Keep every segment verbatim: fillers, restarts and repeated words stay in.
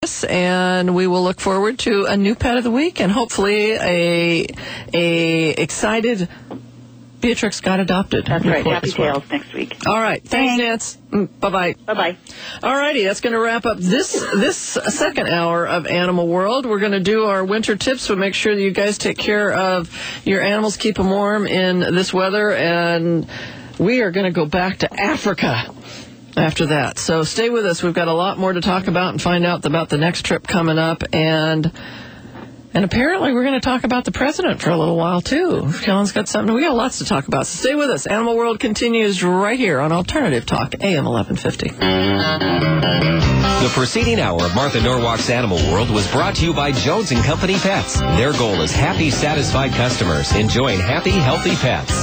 And we will look forward to a new pet of the week and hopefully a a excited Beatrix got adopted. That's right. Happy well. Tales next week. All right. Thanks, Nance. Mm, bye-bye. Bye-bye. All righty. That's going to wrap up this this second hour of Animal World. We're going to do our winter tips, but make sure that you guys take care of your animals, keep them warm in this weather, and we are going to go back to Africa after that. So stay with us. We've got a lot more to talk about and find out about the next trip coming up. And and apparently we're going to talk about the president for a little while, too. Kellen's got something. We got lots to talk about. So stay with us. Animal World continues right here on Alternative Talk, A M eleven fifty. The preceding hour of Martha Norwalk's Animal World was brought to you by Jones and Company Pets. Their goal is happy, satisfied customers enjoying happy, healthy pets.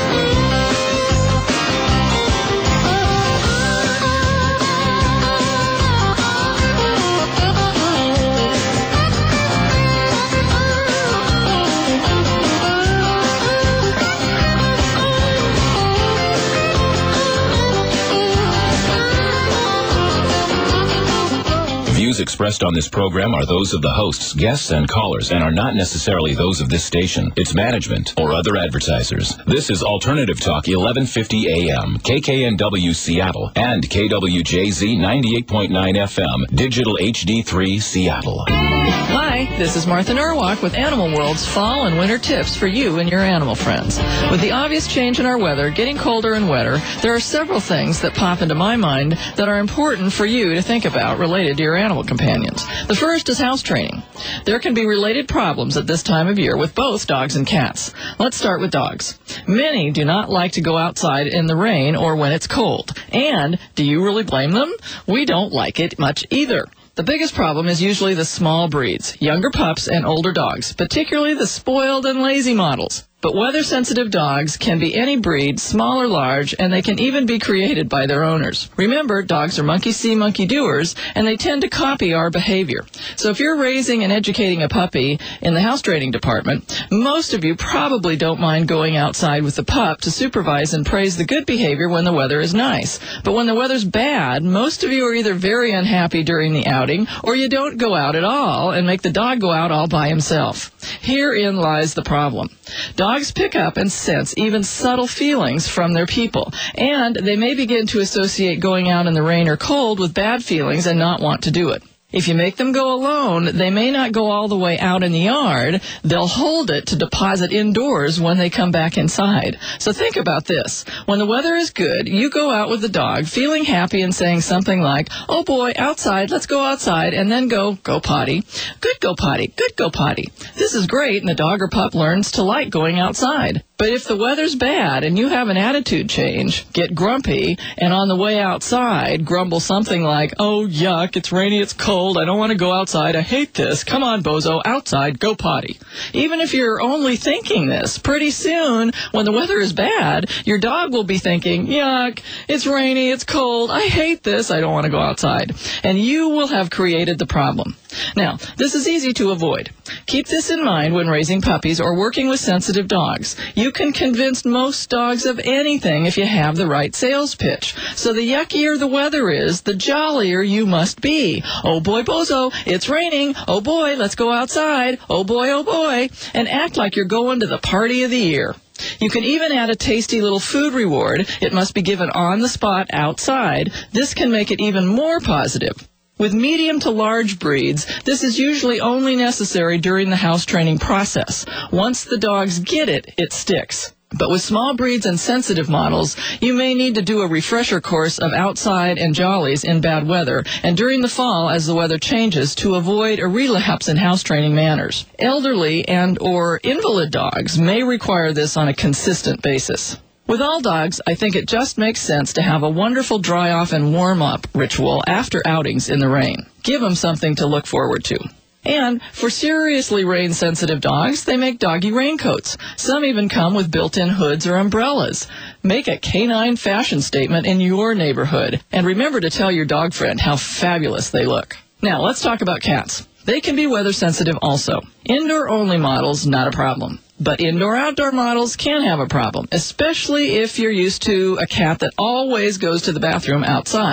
Views expressed on this program are those of the hosts, guests, and callers, and are not necessarily those of this station, its management, or other advertisers. This is Alternative Talk, eleven fifty A M, K K N W Seattle, and K W J Z ninety-eight point nine F M, Digital H D three Seattle. Hi, this is Martha Norwalk with Animal World's fall and winter tips for you and your animal friends. With the obvious change in our weather, getting colder and wetter, there are several things that pop into my mind that are important for you to think about related to your animal companions. The first is house training. There can be related problems at this time of year with both dogs and cats. Let's start with dogs. Many do not like to go outside in the rain or when it's cold. And do you really blame them? We don't like it much either. The biggest problem is usually the small breeds, younger pups and older dogs, particularly the spoiled and lazy models. But weather-sensitive dogs can be any breed, small or large, and they can even be created by their owners. Remember, dogs are monkey-see, monkey-doers, and they tend to copy our behavior. So if you're raising and educating a puppy in the house training department, most of you probably don't mind going outside with the pup to supervise and praise the good behavior when the weather is nice. But when the weather's bad, most of you are either very unhappy during the outing, or you don't go out at all and make the dog go out all by himself. Herein lies the problem. Dogs pick up and sense even subtle feelings from their people, and they may begin to associate going out in the rain or cold with bad feelings and not want to do it. If you make them go alone, they may not go all the way out in the yard. They'll hold it to deposit indoors when they come back inside. So think about this. When the weather is good, you go out with the dog, feeling happy and saying something like, "Oh boy, outside, let's go outside," and then go, "Go potty. Good go potty. Good go potty." This is great, and the dog or pup learns to like going outside. But if the weather's bad and you have an attitude change, get grumpy, and on the way outside grumble something like, "Oh, yuck, it's rainy, it's cold, I don't want to go outside, I hate this, come on, bozo, outside, go potty." Even if you're only thinking this, pretty soon, when the weather is bad, your dog will be thinking, "Yuck, it's rainy, it's cold, I hate this, I don't want to go outside." And you will have created the problem. Now, this is easy to avoid. Keep this in mind when raising puppies or working with sensitive dogs. You can convince most dogs of anything if you have the right sales pitch. So the yuckier the weather is, the jollier you must be. "Oh boy, bozo, it's raining. Oh boy, let's go outside. Oh boy, oh boy." And act like you're going to the party of the year. You can even add a tasty little food reward. It must be given on the spot outside. This can make it even more positive. With medium to large breeds, this is usually only necessary during the house training process. Once the dogs get it, it sticks. But with small breeds and sensitive models, you may need to do a refresher course of outside and jollies in bad weather, and during the fall as the weather changes, to avoid a relapse in house training manners. Elderly and or invalid dogs may require this on a consistent basis. With all dogs, I think it just makes sense to have a wonderful dry-off and warm-up ritual after outings in the rain. Give them something to look forward to. And for seriously rain-sensitive dogs, they make doggy raincoats. Some even come with built-in hoods or umbrellas. Make a canine fashion statement in your neighborhood. And remember to tell your dog friend how fabulous they look. Now, let's talk about cats. They can be weather-sensitive also. Indoor-only models, not a problem. But indoor-outdoor models can have a problem, especially if you're used to a cat that always goes to the bathroom outside.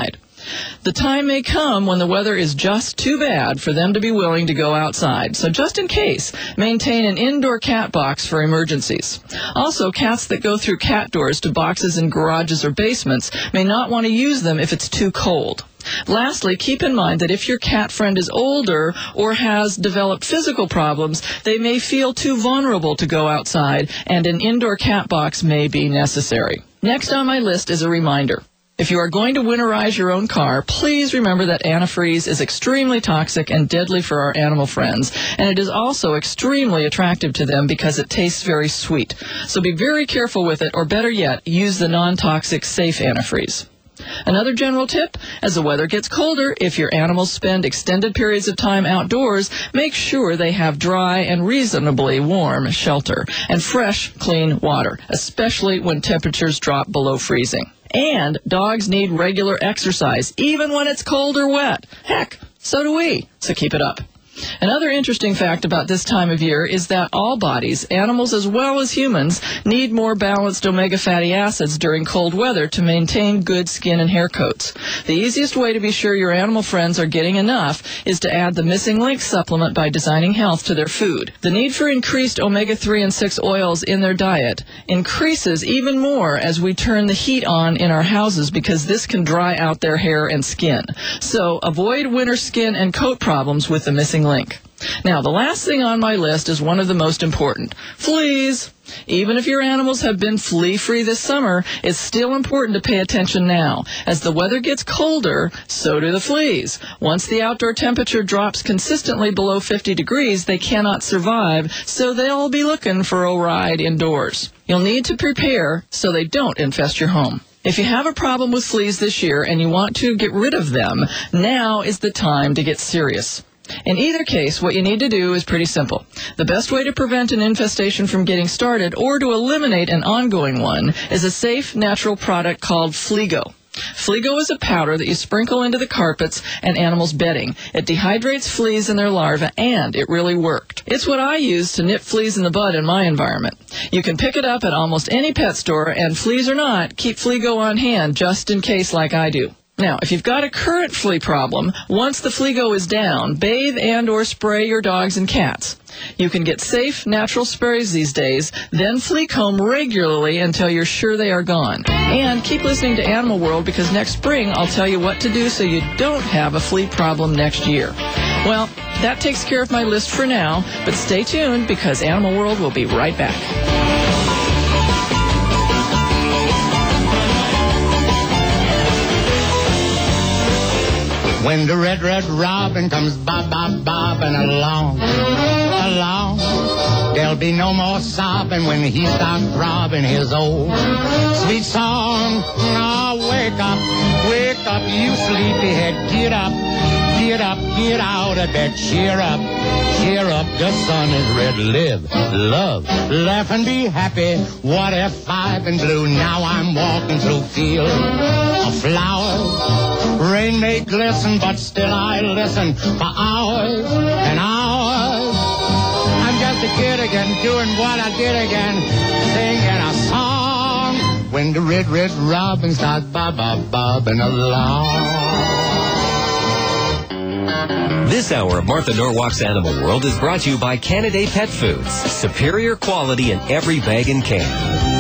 The time may come when the weather is just too bad for them to be willing to go outside. So just in case, maintain an indoor cat box for emergencies. Also, cats that go through cat doors to boxes in garages or basements may not want to use them if it's too cold. Lastly, keep in mind that if your cat friend is older or has developed physical problems, they may feel too vulnerable to go outside, and an indoor cat box may be necessary. Next on my list is a reminder. If you are going to winterize your own car, please remember that antifreeze is extremely toxic and deadly for our animal friends, and it is also extremely attractive to them because it tastes very sweet. So be very careful with it, or better yet, use the non-toxic safe antifreeze. Another general tip, as the weather gets colder, if your animals spend extended periods of time outdoors, make sure they have dry and reasonably warm shelter and fresh, clean water, especially when temperatures drop below freezing. And dogs need regular exercise, even when it's cold or wet. Heck, so do we, so keep it up. Another interesting fact about this time of year is that all bodies, animals as well as humans, need more balanced omega fatty acids during cold weather to maintain good skin and hair coats. The easiest way to be sure your animal friends are getting enough is to add the Missing Link supplement by Designing Health to their food. The need for increased omega three and six oils in their diet increases even more as we turn the heat on in our houses because this can dry out their hair and skin. So avoid winter skin and coat problems with the Missing Link. Now, the last thing on my list is one of the most important. Fleas. Even if your animals have been flea-free this summer, it's still important to pay attention now. As the weather gets colder, so do the fleas. Once the outdoor temperature drops consistently below fifty degrees, they cannot survive, so they'll be looking for a ride indoors. You'll need to prepare so they don't infest your home. If you have a problem with fleas this year and you want to get rid of them, now is the time to get serious. In either case, what you need to do is pretty simple. The best way to prevent an infestation from getting started or to eliminate an ongoing one is a safe, natural product called Fleego. Fleego is a powder that you sprinkle into the carpets and animals' bedding. It dehydrates fleas and their larvae, and it really worked. It's what I use to nip fleas in the bud in my environment. You can pick it up at almost any pet store, and fleas or not, keep Fleego on hand just in case like I do. Now, if you've got a current flea problem, once the Fleego is down, bathe and or spray your dogs and cats. You can get safe, natural sprays these days, then flea comb regularly until you're sure they are gone. And keep listening to Animal World because next spring I'll tell you what to do so you don't have a flea problem next year. Well, that takes care of my list for now, but stay tuned because Animal World will be right back. When the red, red robin comes bob, bob, bobbing along, along, there'll be no more sobbing when he starts throbbing his old sweet song. Oh, wake up, wake up, you sleepyhead, get up, get up, get out of bed, cheer up, cheer up, the sun is red, live, love, laugh and be happy. What if I've been blue? Now I'm walking through fields of flowers. Rain may glisten, but still I listen for hours and hours. I'm just a kid again, doing what I did again, singing a song. When the red, red robin starts bob, bob, bobbing along. This hour of Martha Norwalk's Animal World is brought to you by Canidae Pet Foods. Superior quality in every bag and can.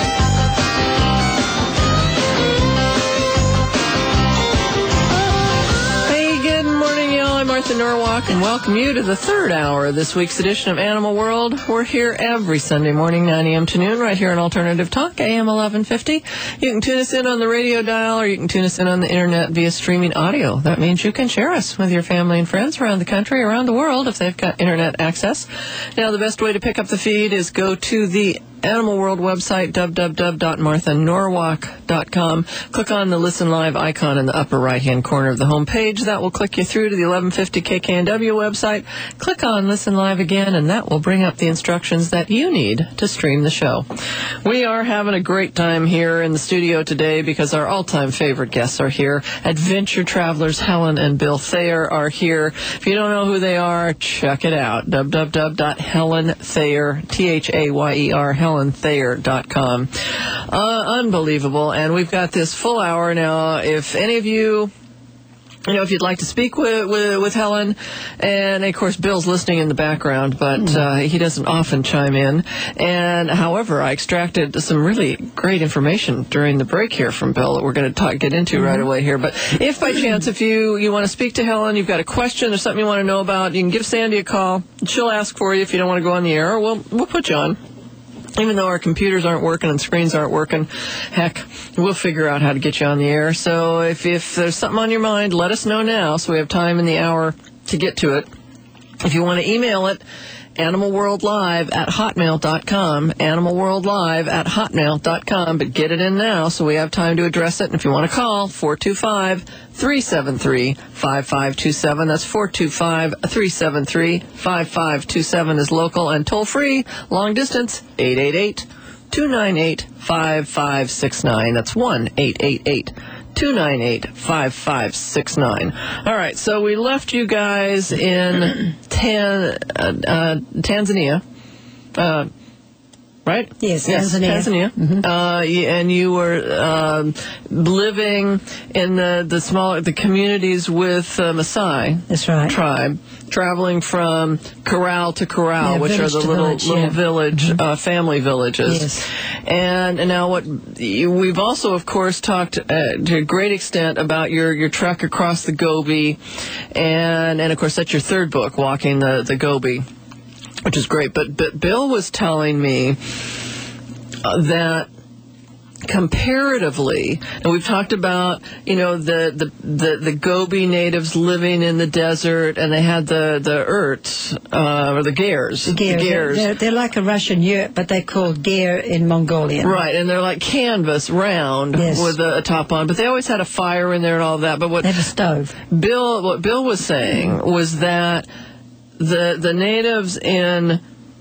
Martha Norwalk, and welcome you to the third hour of this week's edition of Animal World. We're here every Sunday morning, nine a.m. to noon, right here on Alternative Talk, A M eleven fifty. You can tune us in on the radio dial, or you can tune us in on the internet via streaming audio. That means you can share us with your family and friends around the country, around the world, if they've got internet access. Now, the best way to pick up the feed is go to the Animal World website, w w w dot martha norwalk dot com. Click on the Listen Live icon in the upper right-hand corner of the home page. That will click you through to the eleven fifty K K N W website. Click on Listen Live again, and that will bring up the instructions that you need to stream the show. We are having a great time here in the studio today because our all-time favorite guests are here. Adventure travelers Helen and Bill Thayer are here. If you don't know who they are, check it out. w w w dot helen thayer, T H A Y E R, helen thayer dot com. Uh, unbelievable. And we've got this full hour now. If any of you you know, if you'd like to speak with, with with Helen, and of course Bill's listening in the background, but uh, he doesn't often chime in. And however, I extracted some really great information during the break here from Bill that we're going to talk, get into mm-hmm. right away here. But if by chance, if you, you want to speak to Helen, you've got a question or something you want to know about, you can give Sandy a call. She'll ask for you if you don't want to go on the air, or we'll, we'll put you on. Even though our computers aren't working and screens aren't working, heck, we'll figure out how to get you on the air. So if, if there's something on your mind, let us know now so we have time in the hour to get to it. If you want to email it, animalworldlive at hotmail dot com, animalworldlive at hotmail dot com, but get it in now so we have time to address it. And if you want to call, four two five, three seven three, five five two seven. That's four two five, three seven three, five five two seven is local, and toll-free, long distance, eight eight eight, two nine eight, five five six nine. That's one eight eight eight, two nine eight, five five six nine. All right, so we left you guys in Tan, uh, uh, Tanzania, uh, right? Yes, yes Tanzania. Tanzania. Mm-hmm. Uh, and you were um, living in the the small the communities with uh, Maasai. That's right. Tribe, traveling from corral to corral, Yeah, which are the little village, little yeah. village Mm-hmm. uh, family villages. Yes. And, and now what we've also, of course, talked uh, to a great extent about your, your trek across the Gobi, and and of course that's your third book, Walking the, the Gobi, which is great. But but Bill was telling me uh, that comparatively, and we've talked about, you know, the, the, the, the Gobi natives living in the desert, and they had the, the Urts, uh, or the Gers. The Gers. The Gers. They're, they're like a Russian yurt, but they're called Ger in Mongolian. Right, and they're like canvas, round, Yes. with a, a top on, but they always had a fire in there and all that. But what They have a stove. Bill, what Bill was saying was that the the natives in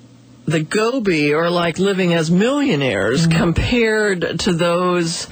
the Gobi are like living as millionaires mm-hmm. compared to those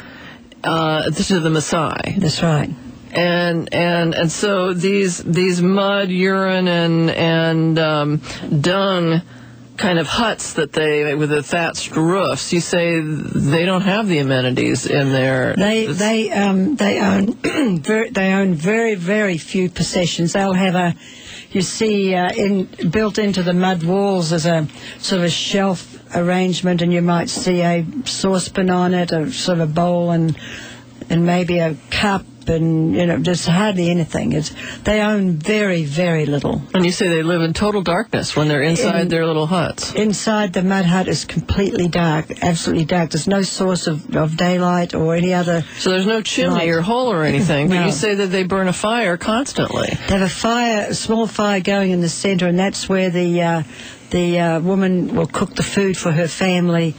uh, to the Maasai. That's right. And and and so these these mud, urine, and and um, dung kind of huts that they with the thatched roofs. You say they don't have the amenities in there. They they um they own very, they own very very few possessions. They'll have a, you see, uh, in built into the mud walls as a sort of a shelf arrangement, and you might see a saucepan on it, a sort of bowl, and and maybe a cup, and you know, just hardly anything. It's they own very very little. And you say they live in total darkness when they're inside In- their little huts. Inside the mud hut is completely dark, absolutely dark. There's no source of, of daylight or any other. So there's no chimney light. or hole or anything, but No. you say that they burn a fire constantly. They have a fire, a small fire going in the centre, and that's where the uh, the uh, woman will cook the food for her family.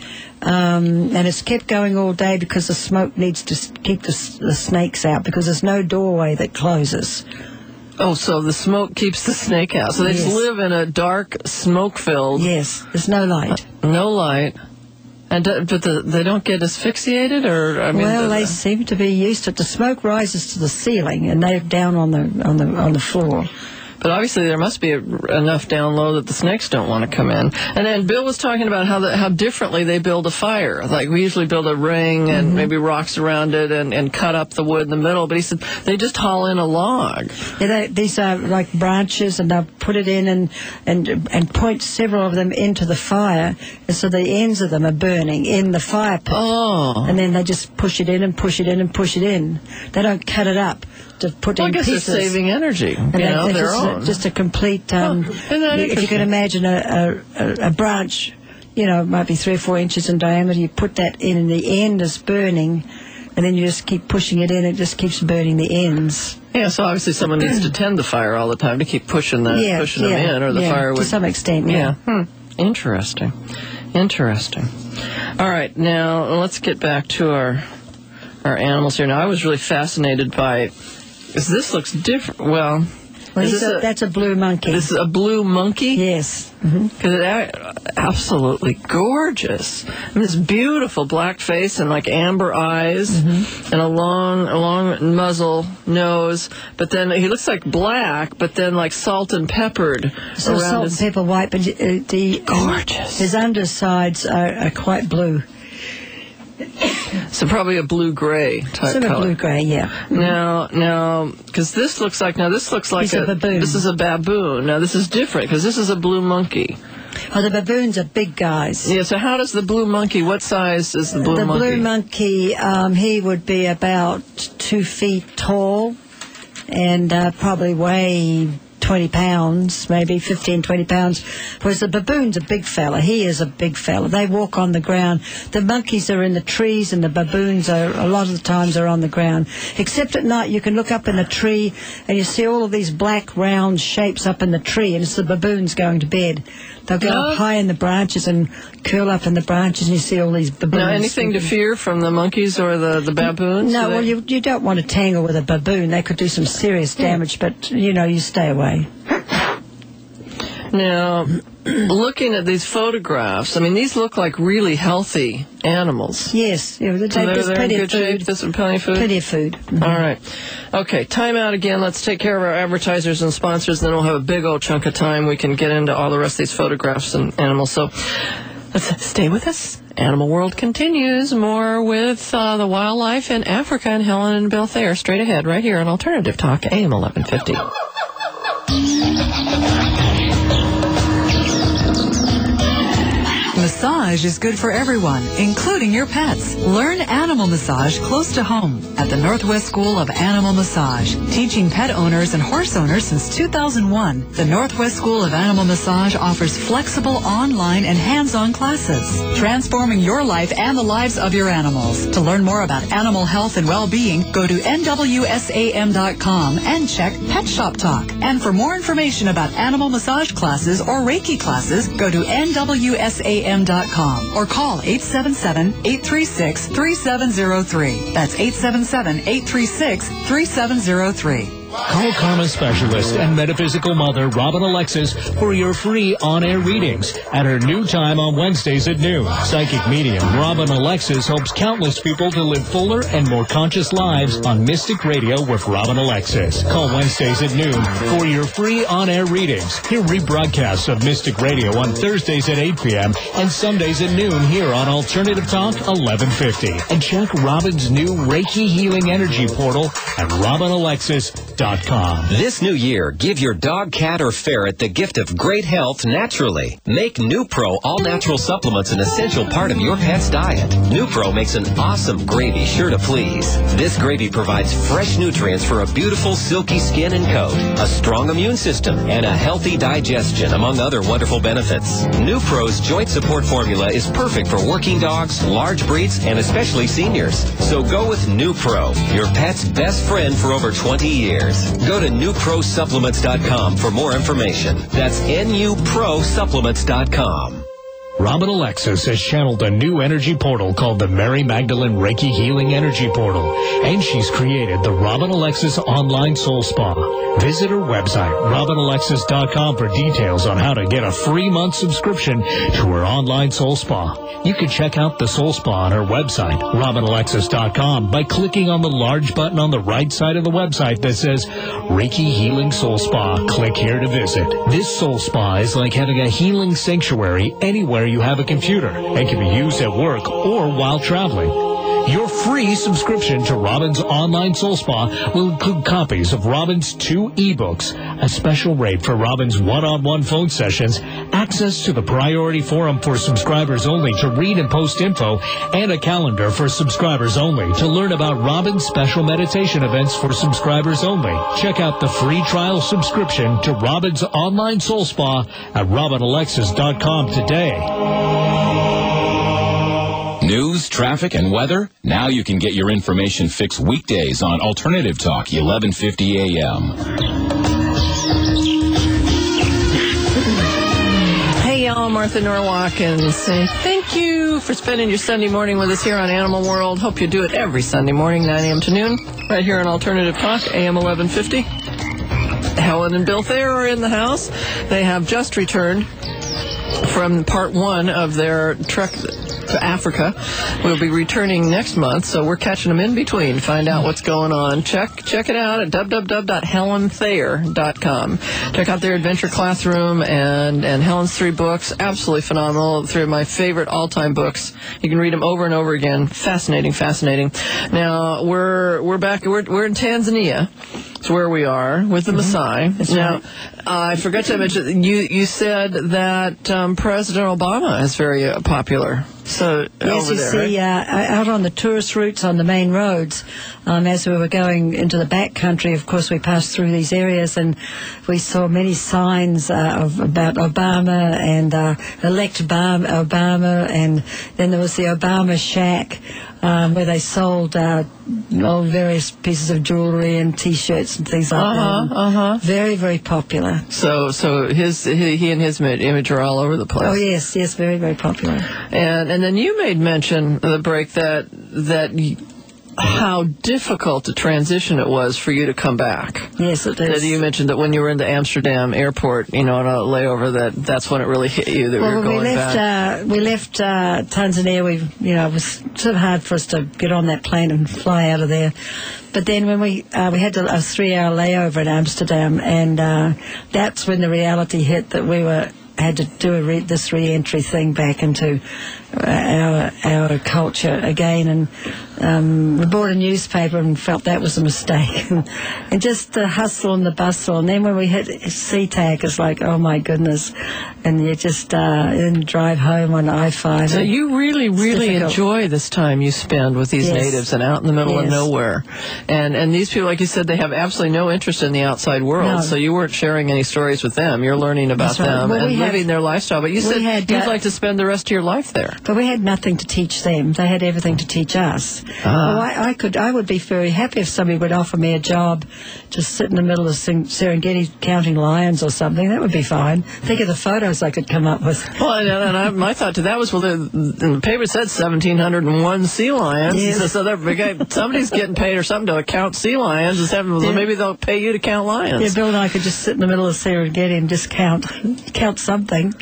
Um, and it's kept going all day because the smoke needs to s- keep the, s- the snakes out, because there's no doorway that closes. Oh, so the smoke keeps the snake out. So they just Yes. live in a dark, smoke-filled, Yes, there's no light. no light. And do, but the, they don't get asphyxiated, or I mean, Well, the, they seem to be used to it. The smoke rises to the ceiling, and they're down on the on the on the floor. But obviously there must be a, enough down low that the snakes don't want to come in. And then Bill was talking about how the, how differently they build a fire. Like we usually build a ring and mm-hmm. maybe rocks around it and, and cut up the wood in the middle. But he said they just haul in a log. Yeah, they, these are like branches, and they'll put it in and, and and point several of them into the fire, and so the ends of them are burning in the fire pit. Oh. And then they just push it in and push it in and push it in. They don't cut it up to put Well, in I guess pieces. they're saving energy, And you they- know, they're their just, own. just a complete. Um, Oh, isn't that you- if you interesting? can imagine a, a, a branch, you know, it might be three or four inches in diameter. You put that in, and the end is burning, and then you just keep pushing it in. It just keeps burning the ends. Yeah, so obviously someone needs to tend the fire all the time to keep pushing the Yeah, pushing yeah, them in, or the yeah, fire would. to some extent. Yeah. Yeah. Hmm. Interesting. Interesting. All right, now let's get back to our our animals here. Now I was really fascinated by. Because this looks different. Well, Well, is he's this a, a, that's a blue monkey. this is a blue monkey. Yes. Mm-hmm. Because it a- absolutely gorgeous. And this beautiful black face and like amber eyes Mm-hmm. and a long, a long muzzle, nose. But then he looks like black, but then like salt and peppered So around salt his. and pepper white, but uh, the Gorgeous. his undersides are, are quite blue. So probably a blue-gray type Sort of color. blue-gray, yeah. Now, now, because this looks like, now this looks like It's a baboon. This is a baboon. Now, this is different, because this is a blue monkey. Oh, the baboons are big guys. Yeah, so how does the blue monkey, what size is the blue the monkey? blue monkey, um, he would be about two feet tall and uh, probably weigh twenty pounds, maybe fifteen, twenty pounds. Whereas the baboon's a big fella. He is a big fella. They walk on the ground. The monkeys are in the trees and the baboons are, a lot of the times, are on the ground. Except at night, you can look up in a tree and you see all of these black round shapes up in the tree, and it's the baboons going to bed. They'll go No. up high in the branches and curl up in the branches, and you see all these baboons. Now, anything to sleeping. fear from the monkeys or the, the baboons? No, Do well, they- you you don't want to tangle with a baboon. They could do some serious damage, but, you know, you stay away. Now, looking at these photographs, I mean, these look like really healthy animals. Yes, yeah, So there's they're, they're in plenty good of food. shape. There's some plenty of food. Plenty of food. Mhm. All right. Okay, time out again. Let's take care of our advertisers and sponsors, then we'll have a big old chunk of time. We can get into all the rest of these photographs and animals. So let's stay with us. Animal World continues. More with uh, the wildlife in Africa and Helen and Bill Thayer straight ahead right here on Alternative Talk, A M eleven fifty. Massage is good for everyone, including your pets. Learn animal massage close to home at the Northwest School of Animal Massage. Teaching pet owners and horse owners since two thousand one, the Northwest School of Animal Massage offers flexible online and hands-on classes, transforming your life and the lives of your animals. To learn more about animal health and well-being, go to N W S A M dot com and check Pet Shop Talk. And for more information about animal massage classes or Reiki classes, go to N W S A M dot com or call eight seven seven, eight three six, three seven zero three. That's eight seven seven, eight three six, three seven zero three. Call karma specialist and metaphysical mother Robin Alexis for your free on-air readings at her new time on Wednesdays at noon. Psychic medium Robin Alexis helps countless people to live fuller and more conscious lives on Mystic Radio with Robin Alexis. Call Wednesdays at noon for your free on-air readings. Hear rebroadcasts of Mystic Radio on Thursdays at eight p.m. and Sundays at noon here on Alternative Talk eleven fifty. And check Robin's new Reiki Healing Energy portal at robin alexis dot com. This new year, give your dog, cat, or ferret the gift of great health naturally. Make NuPro all-natural supplements an essential part of your pet's diet. NuPro makes an awesome gravy sure to please. This gravy provides fresh nutrients for a beautiful, silky skin and coat, a strong immune system, and a healthy digestion, among other wonderful benefits. NuPro's joint support formula is perfect for working dogs, large breeds, and especially seniors. So go with NuPro, your pet's best friend for over twenty years. Go to new pro supplements dot com for more information. That's N U pro supplements dot com. Robin Alexis has channeled a new energy portal called the Mary Magdalene Reiki Healing Energy Portal, and she's created the Robin Alexis Online Soul Spa. Visit her website, robin alexis dot com, for details on how to get a free month subscription to her online soul spa. You can check out the soul spa on her website, robin alexis dot com, by clicking on the large button on the right side of the website that says Reiki Healing Soul Spa. Click here to visit. This soul spa is like having a healing sanctuary anywhere you have a computer and can be used at work or while traveling. Your free subscription to Robin's Online Soul Spa will include copies of Robin's two ebooks, a special rate for Robin's one-on-one phone sessions, access to the priority forum for subscribers only to read and post info, and a calendar for subscribers only to learn about Robin's special meditation events for subscribers only. Check out the free trial subscription to Robin's Online Soul Spa at robin alexis dot com today. News, traffic, and weather? Now you can get your information fixed weekdays on Alternative Talk, eleven fifty A M. Hey, y'all, Martha Norwalk, and say thank you for spending your Sunday morning with us here on Animal World. Hope you do it every Sunday morning, nine a.m. to noon, right here on Alternative Talk, A M eleven fifty. Helen and Bill Thayer are in the house. They have just returned from part one of their Trek to Africa. We'll be returning next month, so we're catching them in between. Find out what's going on. Check check it out at w w w dot helen thayer dot com. Check out their adventure classroom and, and Helen's three books. Absolutely phenomenal. Three of my favorite all-time books. You can read them over and over again. Fascinating, fascinating. Now, we're we're back. We're, we're in Tanzania. It's where we are with the Maasai. That's now, right. uh, I forgot to mention, you, you said that um, President Obama is very uh, popular. So Yes, over you there, see, right? uh, out on the tourist routes on the main roads, um, as we were going into the back country, of course, we passed through these areas and we saw many signs uh, of about Obama and uh, elect Obama, Obama, and then there was the Obama Shack, um, where they sold uh, all various pieces of jewelry and T-shirts and things like Uh-huh, that. uh-huh. Very, very popular. So, so his he, he and his image, image are all over the place. Oh yes, yes, very, very popular. And and then you made mention of the break that that y- how difficult a transition it was for you to come back. Yes, it That is. you mentioned that when you were in the Amsterdam airport, you know, on a layover, that that's when it really hit you that we Well, were when going we left, back. uh, we left uh, Tanzania. We, you know, it was sort of hard for us to get on that plane and fly out of there. But then when we uh, we had a, a three-hour layover in Amsterdam, and uh, that's when the reality hit that we were had to do a re- this re-entry thing back into uh, our our culture again, and um, we bought a newspaper and felt that was a mistake, and just the hustle and the bustle. And then when we hit SeaTac, it's like, oh my goodness, and you just uh, then drive home on I five. So you really, really difficult. enjoy this time you spend with these Yes. natives and out in the middle of Yes. nowhere. And and these people, like you said, they have absolutely no interest in the outside world. No. So you weren't sharing any stories with them. You're learning about That's right. them Well, and we have- living their lifestyle. But you we said had, you'd uh, like to spend the rest of your life there. But we had nothing to teach them. They had everything to teach us. Ah. Well, I, I could, I would be very happy if somebody would offer me a job to sit in the middle of Sen- Serengeti counting lions or something. That would be fine. Think of the photos I could come up with. Well, and, and I, my thought to that was, well, the, the paper said one thousand seven hundred one sea lions. Yes. So, so they're, somebody's getting paid or something to count sea lions. Just having, Yeah. Maybe they'll pay you to count lions. Yeah, Bill and I could just sit in the middle of Serengeti and just count, count something.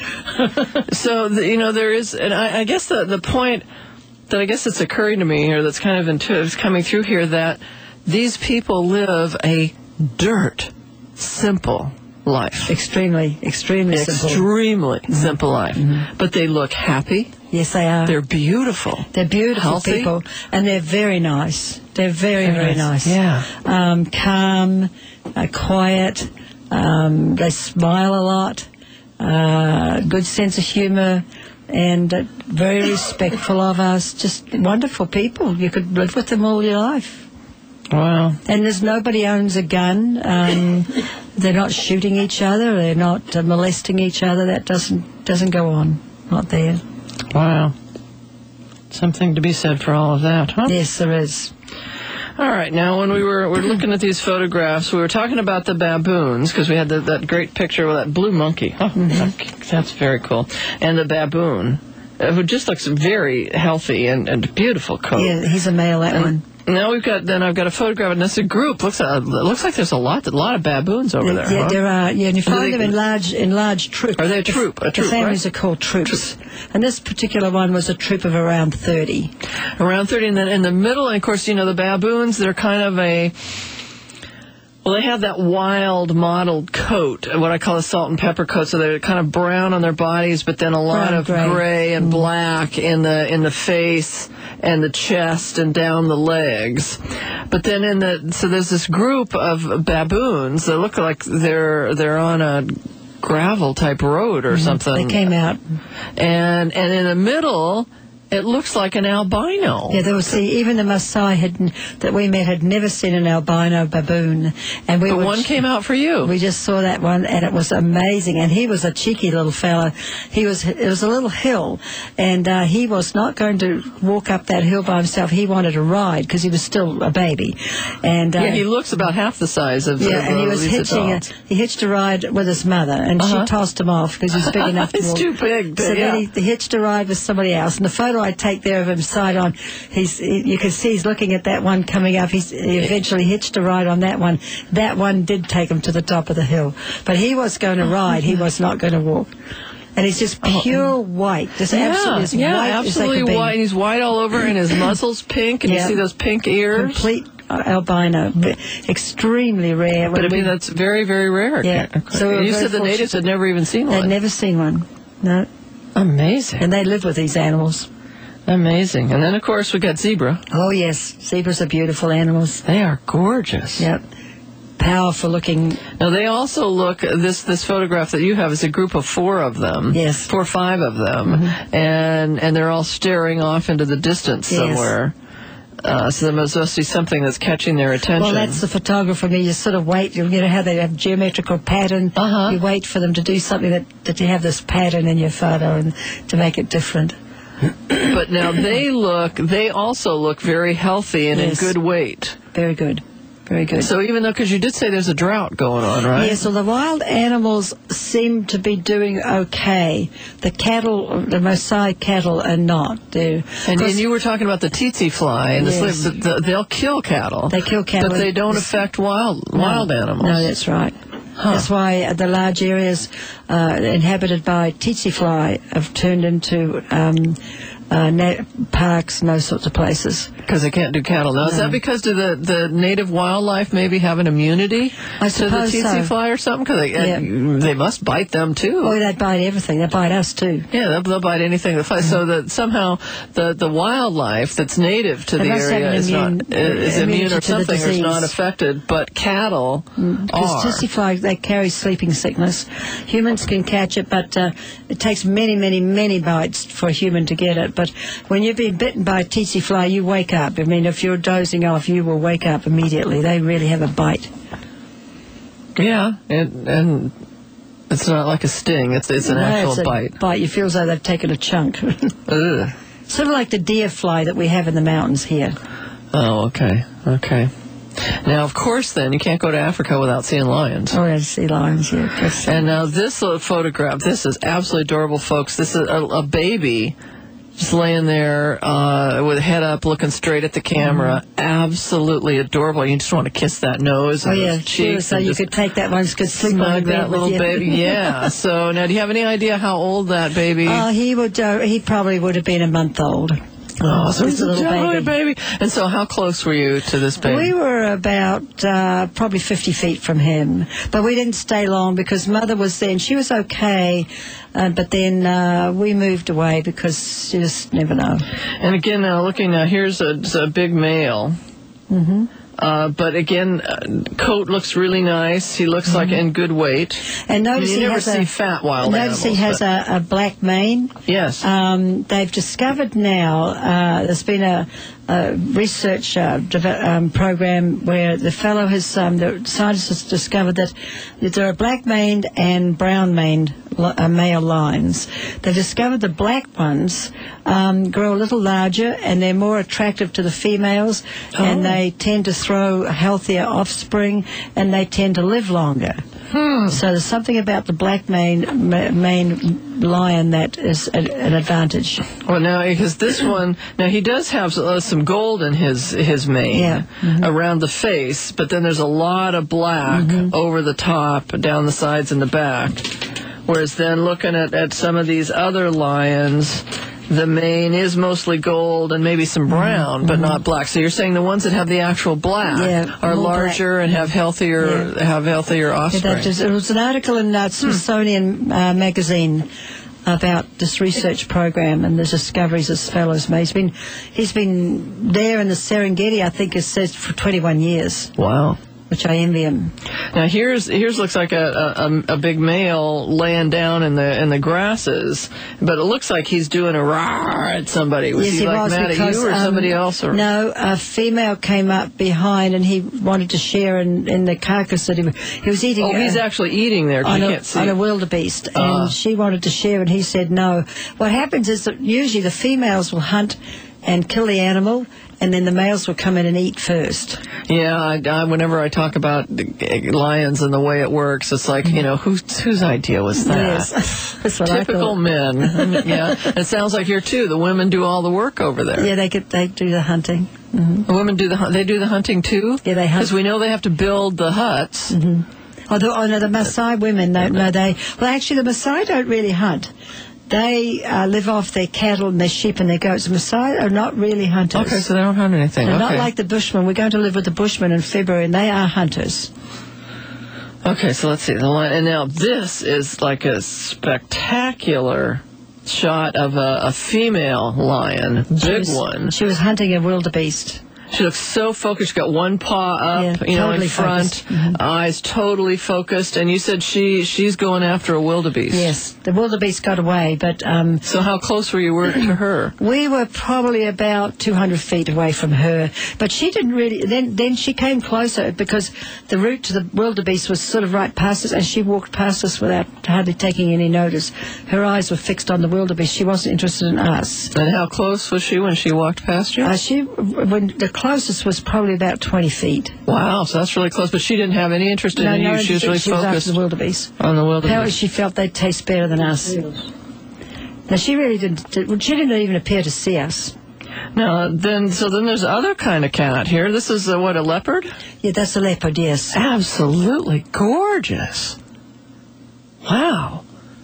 So, the, you know, there is, and I, I guess the, the point that I guess it's occurring to me here that's kind of intuitive, coming through here, that these people live a dirt simple life. Extremely, extremely simple. Extremely simple life. Mm-hmm. But they look happy. Yes, they are. They're beautiful. They're beautiful healthy. people, and they're very nice. They're very, very, Very nice. nice. Yeah. Um, calm, uh, quiet. Um, they smile a lot. Uh, good sense of humour, and uh, very respectful of us. Just wonderful people. You could live with them all your life. Wow. And there's nobody owns a gun. Um, they're not shooting each other. They're not uh, molesting each other. That doesn't doesn't go on. Not there. Wow. Something to be said for all of that, huh? Yes, there is. All right. Now, when we were, we were looking at these photographs, we were talking about the baboons because we had the, that great picture with that blue monkey. Oh, that- that's very cool. And the baboon, uh, who just looks very healthy and, and beautiful coat. Yeah, he's a male. That one. Now we've got, then I've got a photograph, and this is a group. Looks, uh, looks like there's a lot, a lot of baboons over there. Yeah, huh? there are. Yeah, and you Do find they- them in large in large troops. Are they a troop? A The troop, families right? are called troops, and this particular one was a troop of around thirty. Around thirty, and then in the middle, and of course, you know, the baboons, they're kind of a, well, they have that wild mottled coat, what I call a salt and pepper coat, so they're kind of brown on their bodies, but then a lot Brown, of gray. gray and black in the in the face and the chest and down the legs. But then in the, so there's this group of baboons that look like they're they're on a gravel type road or something. They came out. And and in the middle, it looks like an albino. Yeah, there was see even the Maasai had that we met had never seen an albino baboon, and we But were, one came out for you. We just saw that one, and it was amazing. And he was a cheeky little fella. He was. It was a little hill, and uh, he was not going to walk up that hill by himself. He wanted to ride because he was still a baby. And uh, Yeah, he looks about half the size of. yeah, of, and he uh, was these hitching. A, adults. he hitched a ride with his mother, and Uh-huh. she tossed him off because he's big enough. to He's walk. too big, So yeah. then he, he hitched a ride with somebody else. And the photo I take there of him side on, he's he, you can see he's looking at that one coming up. He's, he eventually hitched a ride on that one. That one did take him to the top of the hill, but he was going to ride. He was not going to walk. And he's just pure white. Just Yeah, absolutely as yeah, white as they absolutely could be. white. He's white all over, and his muzzle's pink, and Yeah. you see those pink ears. Complete uh, albino. v- Extremely rare. But I When mean, we- that's very, very rare. Yeah. So we're you very said the natives fortunate. had never even seen They'd one. never seen one. No. Amazing. And they live with these animals. Amazing. And then, of course, we got zebra. Oh, yes. Zebras are beautiful animals. They are gorgeous. Yep. Powerful looking. Now, they also look, this this photograph that you have is a group of four of them. Yes. Four or five of them. And and they're all staring off into the distance Yes. somewhere. Uh, so there must must be something that's catching their attention. Well, that's the photographer. Me, you sort of wait. You know how they have geometrical pattern. Uh-huh. You wait for them to do something that, that you have this pattern in your photo and to make it different. But now they look, they also look very healthy and Yes. in good weight. Very good. Very good. So even though, because you did say there's a drought going on, right? Yes, well, the wild animals seem to be doing okay. The cattle, the Maasai cattle, are not. They're, And, 'cause and you were talking about the tsetse fly, and Yes. the, slip- the, the, they'll kill cattle. They kill cattle. But they don't affect wild wild animals. No, that's right. That's why uh, the large areas uh, inhabited by tsetse fly have turned into um, uh, na- parks and those sorts of places. Because they can't do cattle. Now, is No. that because do the, the native wildlife maybe have an immunity I to the suppose tsetse so. fly or something? Because they, Yeah. uh, they must bite them, too. Oh, they bite everything. They bite us too. Yeah, they'll, they'll bite anything that flies. So that somehow the, the wildlife that's native to They the must have area an is immune- not is immune immunity or to the something or is disease. not affected, but cattle Because are. tsetse fly, they carry sleeping sickness. Humans can catch it, but uh, it takes many, many, many bites for a human to get it. But when you've been bitten by a tsetse fly, you wake up. I mean, if you're dozing off, you will wake up immediately. They really have a bite. Yeah, and, and it's not like a sting. It's it's an No, actual it's a bite. bite. You feel as though they've taken a chunk. Ugh. Sort of like the deer fly that we have in the mountains here. Oh, okay, okay. Now, of course, then you can't go to Africa without seeing lions. Oh, yeah, sea lions, yeah. That's- And now this little photograph, this is absolutely adorable, folks. This is a, a baby just laying there uh, with head up, looking straight at the camera. Absolutely adorable. You just want to kiss that nose oh, and yeah, those sure. cheeks So and you just could take that one, could sleep on the snug bed that with little you. baby. Yeah. So now, do you have any idea how old that baby? Oh, he would. Uh, he probably would have been a month old. oh, so he's a a little little baby. baby. And so, how close were you to this baby? We were about uh, probably fifty feet from him, but we didn't stay long because Mother was there and she was okay, uh, but then uh, we moved away because you just never know. And again, now looking now, here's a, it's a big male. Mm-hmm. Uh, but again, uh, coat looks really nice. He looks like in good weight. And I mean, notice you he never has see a, fat wild notice he animals. has but- a, a black mane. yes. Um, they've discovered now, uh, there's been a, a research uh, deve- um, program where the fellow has, um, the scientists has discovered that there are black-maned and brown-maned li- uh, male lions. They discovered the black ones um, grow a little larger and they're more attractive to the females and they tend to throw healthier offspring and they tend to live longer. So there's something about the black mane, ma- mane lion that is a, an advantage. Well, now because this one, now he does have uh, some gold in his his mane Yeah. Mm-hmm. around the face, but then there's a lot of black over the top, down the sides, and the back. Whereas then looking at, at some of these other lions, the mane is mostly gold and maybe some brown, but not black. So you're saying the ones that have the actual black Yeah, are more larger and have healthier Yeah. have healthier Yeah, offspring. that just, it was an article in uh, Smithsonian uh, magazine about this research program and the discoveries this fellow's made. He's been, he's been there in the Serengeti, I think it says, for twenty-one years, Wow. which I envy him. Now here's here's looks like a, a a big male laying down in the in the grasses, but it looks like he's doing a roar at somebody. Was Yes, he, he like was mad because, at you or um, somebody else? Or No, a female came up behind and he wanted to share in, in the carcass that he, he was eating. oh, he's uh, actually eating there. 'cause on you a, can't see. on a wildebeest, Ah. and she wanted to share, and he said no. What happens is that usually the females will hunt and kill the animal, and then the males will come in and eat first. Yeah, I, I, whenever I talk about the lions and the way it works, it's like, you know, whose whose idea was that? Yes, that's what I Typical thought. men. Yeah, it sounds like here too. The women do all the work over there. Yeah, they get they do the hunting. The women do the hun- they do the hunting too. Yeah, they hunt. because we know they have to build the huts. Oh, the, oh no, the Maasai women, no, no, they, well, actually, the Maasai don't really hunt. They uh, live off their cattle and their sheep and their goats. The Maasai are not really hunters. Okay, so they don't hunt anything. They're okay. not like the Bushmen. We're going to live with the Bushmen in February, and they are hunters. Okay, so let's see. The lion, and now this is like a spectacular shot of a, a female lion, big she was, one. She was hunting a wildebeest. She looks so focused. She's got one paw up, Yeah, you know, totally in front, mm-hmm. eyes totally focused. And you said she she's going after a wildebeest. Yes, the wildebeest got away, but um, so how close were you were to her? We were probably about two hundred feet away from her, but she didn't really. Then then she came closer because the route to the wildebeest was sort of right past us, and she walked past us without hardly taking any notice. Her eyes were fixed on the wildebeest. She wasn't interested in us. And how close was she when she walked past you? Uh, she when the closest was probably about twenty feet. Wow, so that's really close. But she didn't have any interest in no, you. no, She was really she was focused after the wildebeest. on the wildebeest. Apparently she felt they'd taste better than us. Now, she really didn't, she didn't even appear to see us. Now, then, so then there's other kind of cat here. This is, uh, what, a leopard? Yeah, that's a leopard, yes. Absolutely gorgeous. Wow.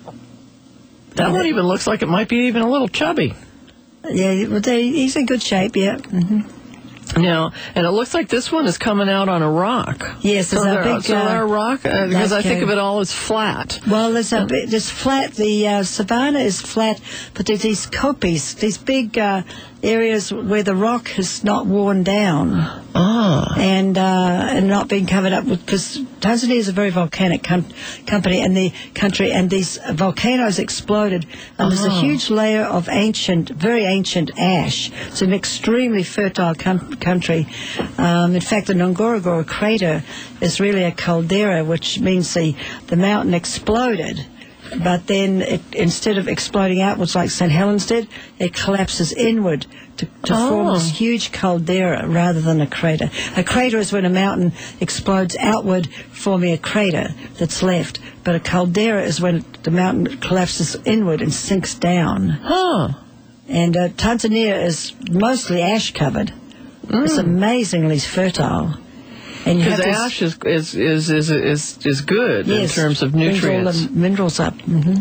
That one even looks like it might be even a little chubby. Yeah, well, they, he's in good shape, yeah. Mm-hmm. Now, and it looks like this one is coming out on a rock. Yes, so there's a there, big... So uh, there a rock? Uh, because I think cave. of it all as flat. Well, there's a bit, there's flat, the uh, savanna is flat, but there's these kopis, these big uh, areas where the rock has not worn down. Ah. And, uh, and not being covered up with, because Tanzania is a very volcanic com- company and the country, and these volcanoes exploded, and there's a Oh. huge layer of ancient, very ancient ash. It's an extremely fertile com- country. Um, in fact, the Ngorongoro crater is really a caldera, which means the, the mountain exploded. But then, it, instead of exploding outwards like Saint Helens did, it collapses inward to, to Oh. form this huge caldera rather than a crater. A crater is when a mountain explodes outward, forming a crater that's left. But a caldera is when the mountain collapses inward and sinks down. Huh. And uh, Tanzania is mostly ash-covered. Mm. It's amazingly fertile. And you have Because this- ash is, is, is, is, is, is good yes, in terms of brings all nutrients. the minerals up. hmm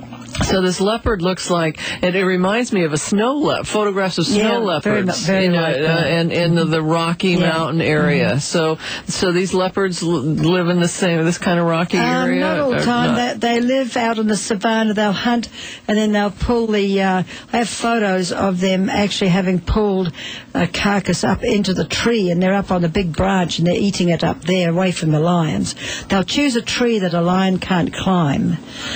So this leopard looks like, and it reminds me of a snow leopard, photographs of Yeah, snow very leopards, mu- very you know, like uh, that. and in the, the Rocky Yeah. Mountain area. So, so these leopards l- live in the same, this kind of rocky Um, area. not all the or time. not? They, they live out in the savannah. They'll hunt, and then they'll pull the. Uh, I have photos of them actually having pulled a carcass up into the tree, and they're up on the big branch, and they're eating it up there, away from the lions. They'll choose a tree that a lion can't climb.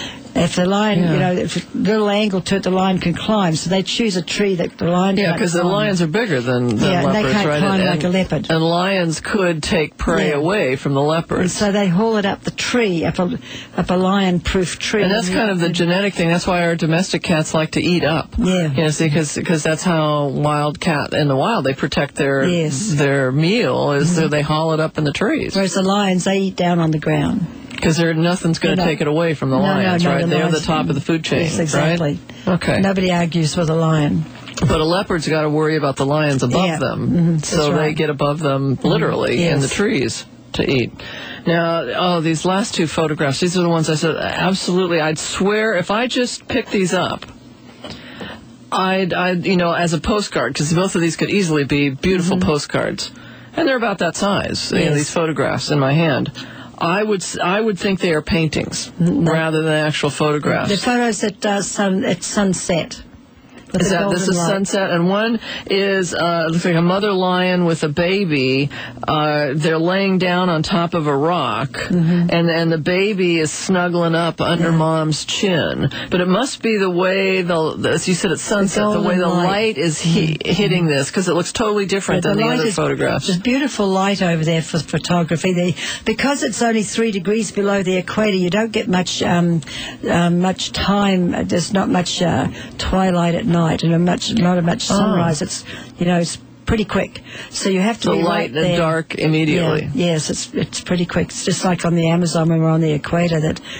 If the lion, Yeah. you know, if a little angle to it, the lion can climb. So they choose a tree that the lion Yeah, can't because the climb. lions are bigger than, than Yeah, and they leopards, can't right? climb and, like a leopard. And lions could take prey Yeah. away from the And leopards. so they haul it up the tree, up a, up a lion-proof tree. And that's kind of the genetic thing. That's why our domestic cats like to eat up. Yeah. You know, see, because that's how wild cat in the wild they protect their Yes. their meal is that they haul it up in the trees Whereas the lions, they eat down on the ground. because there nothing's going to No, no. take it away from the No, no, lions, no, right? the They're lions- the top of the food chain, Yes, exactly. right? Okay. Nobody argues with a lion. But a leopard's got to worry about the lions above Yeah. them, Mhm, so that's they right. get above them literally in Yes. the trees to eat. Now, oh, these last two photographs, these are the ones I said, absolutely, I'd swear if I just picked these up, I'd, I'd you know, as a postcard, because both of these could easily be beautiful postcards. And they're about that size, you know, Yes. these photographs in my hand. I would s- I would think they are paintings rather than actual photographs. The photos at uh, sun at sunset. with Is the that this golden is light. sunset, and one is uh, looks like a mother lion with a baby. Uh, they're laying down on top of a rock, Mm-hmm. and and the baby is snuggling up under mom's chin. But it must be the way the as you said at sunset, the, golden way the light. light is he- hitting this because it looks totally different Yeah, than the light other is- photographs. There's beautiful light over there for photography. They, because it's only three degrees below the equator, you don't get much um, um, much time. uh, There's not much uh, twilight at night, and a much not a much sunrise. It's you know it's pretty quick. So you have to The be light right and there. dark immediately. Yeah, yes, it's it's pretty quick. It's just like on the Amazon when we're on the equator that.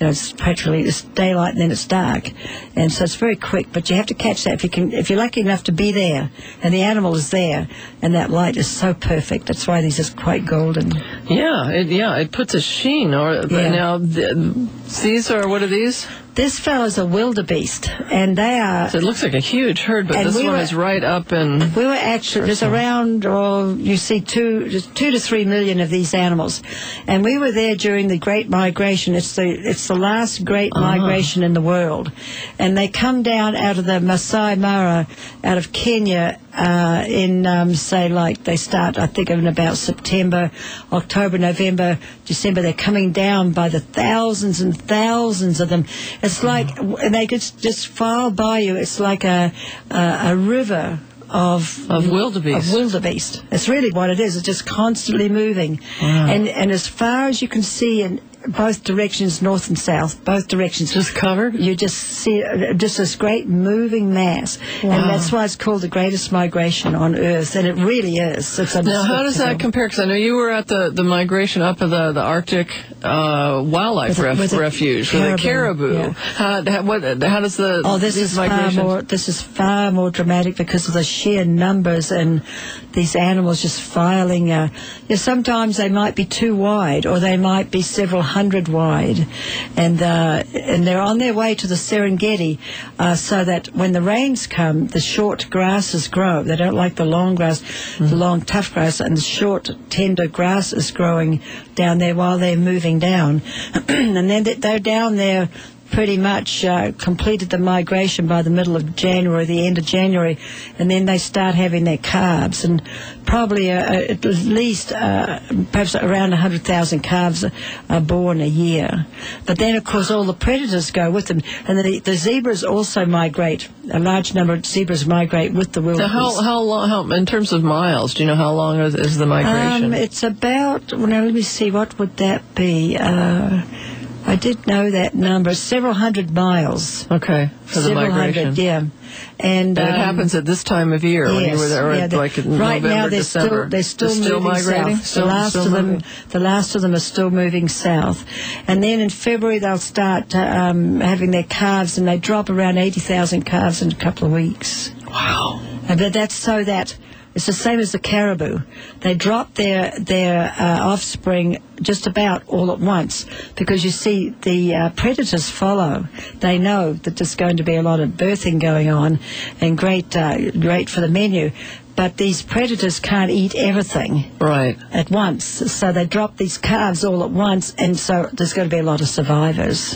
know, it's practically it's daylight and then it's dark, and so it's very quick. But you have to catch that if you can, if you're lucky enough to be there, and the animal is there, and that light is so perfect. That's why these are quite golden. Yeah, it, yeah, it puts a sheen. Or Yeah. now the, these are what are these? This fellow's a wildebeest, and they are. So it looks like a huge herd, but And this we one were- is right up in. We were actually, there's around, oh, you see, two, two to three million of these animals. And we were there during the Great Migration. It's the, it's the last great migration in the world. And they come down out of the Masai Mara, out of Kenya, uh, in, um, say, like, they start, I think, in about September, October, November, December. They're coming down by the thousands and thousands of them. It's like, and they just, just file by you. It's like a, a, a river of Of wildebeest. Of wildebeest. It's really what it is. It's just constantly moving, and and as far as you can see in both directions, north and south, both directions, Just covered? You just see uh, just this great moving mass, and that's why it's called the greatest migration on Earth, and it really is. It's Now, how does that unbelievable. compare? Because I know you were at the, the migration up of the, the Arctic uh, wildlife With the- ref, with the refuge with the caribou, caribou. yeah. How, how, what, how does the Oh, this these is far migrations? more. This is far more dramatic because of the sheer numbers and these animals just filing. Uh, yeah, sometimes they might be too wide, or they might be several hundred wide, and uh, and they're on their way to the Serengeti, uh, so that when the rains come, the short grasses grow. They don't like the long grass, Mm. the long tough grass, and the short tender grass is growing down there while they're moving down, and then they- they're down there. Pretty much uh, completed the migration by the middle of January, the end of January, and then they start having their calves, and probably uh, uh, at least uh, perhaps around one hundred thousand calves are born a year. But then, of course, all the predators go with them, and the, the zebras also migrate. A large number of zebras migrate with the So wildebeest. how how long? How, in terms of miles, do you know how long is, is the migration? Um, it's about, well, now let me see, what would that be? Uh, I did know that number, several hundred miles. okay, for the Several migration. hundred, yeah. And, And it um, happens at this time of year when you were there, yeah, or the- like in right November, now they're December. still they're still, They're still moving migrating. south. Still, the last still of them, moving? the last of them are still moving south, and then in February they'll start uh, um, having their calves, and they drop around eighty thousand calves in a couple of weeks. Wow. And but that's so that it's the same as the caribou. They drop their their uh, offspring just about all at once, because you see the uh, predators follow. They know that there's going to be a lot of birthing going on, and great uh, great for the menu. But these predators can't eat everything Right. at once, so they drop these calves all at once, and so there's going to be a lot of survivors.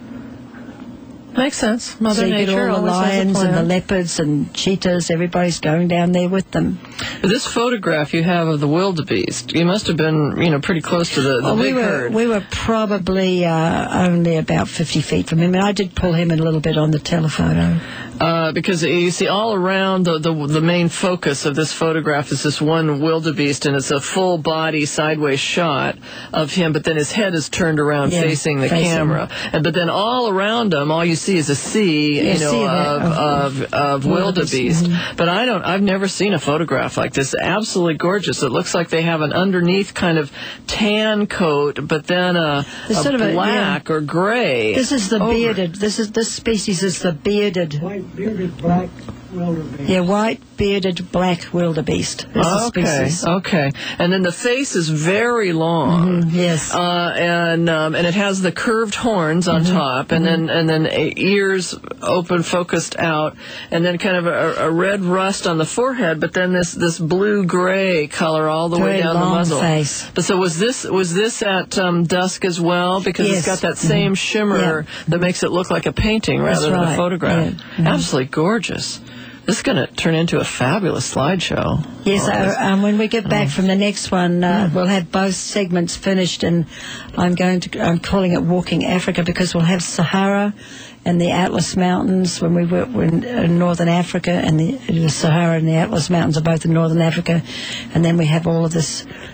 Makes sense. Mother so you Nature get all the always has a lions and the plan. leopards and cheetahs. Everybody's going down there with them. This photograph you have of the wildebeest, you must have been, you know, pretty close to the, the Well, big we were herd. we were probably uh, only about fifty feet from him, and I did pull him in a little bit on the telephoto. Uh, because you see all around the, the the main focus of this photograph is this one wildebeest, and it's a full body sideways shot of him, but then his head is turned around Yeah, facing the facing. camera. And but then all around him, all you see is a sea, Yeah, you know, sea of that- of, of- of, of wildebeest. wildebeest. But I don't, I've never seen a photograph like this. Absolutely gorgeous. It looks like they have an underneath kind of tan coat, but then a, It's a sort of a- black or gray. This is the over. bearded. This is this species is the bearded. White bearded black wildebeest. Yeah, white bearded black wildebeest. This is Okay, species. okay. And then the face is very long. Yes. Uh, and um, and it has the curved horns on Mm-hmm. top, and then and then a- ears open, focused out, and then kind of a, a red rust on the forehead, but then this this blue gray color all the way Very down the long muzzle. face. But so was this was this at um, dusk as well? Because Yes. it's got that same shimmer Yeah. that makes it look like a painting rather That's than a right. photograph. Yeah. Mhm. Absolutely gorgeous. This is going to turn into a fabulous slideshow. Yes, Oh, this- uh, um, when we get back from the next one, uh, we'll have both segments finished, and I'm going to, I'm calling it Walking Africa, because we'll have Sahara and the Atlas Mountains when we were in, in northern Africa, and the, the Sahara and the Atlas Mountains are both in northern Africa, and then we have all of this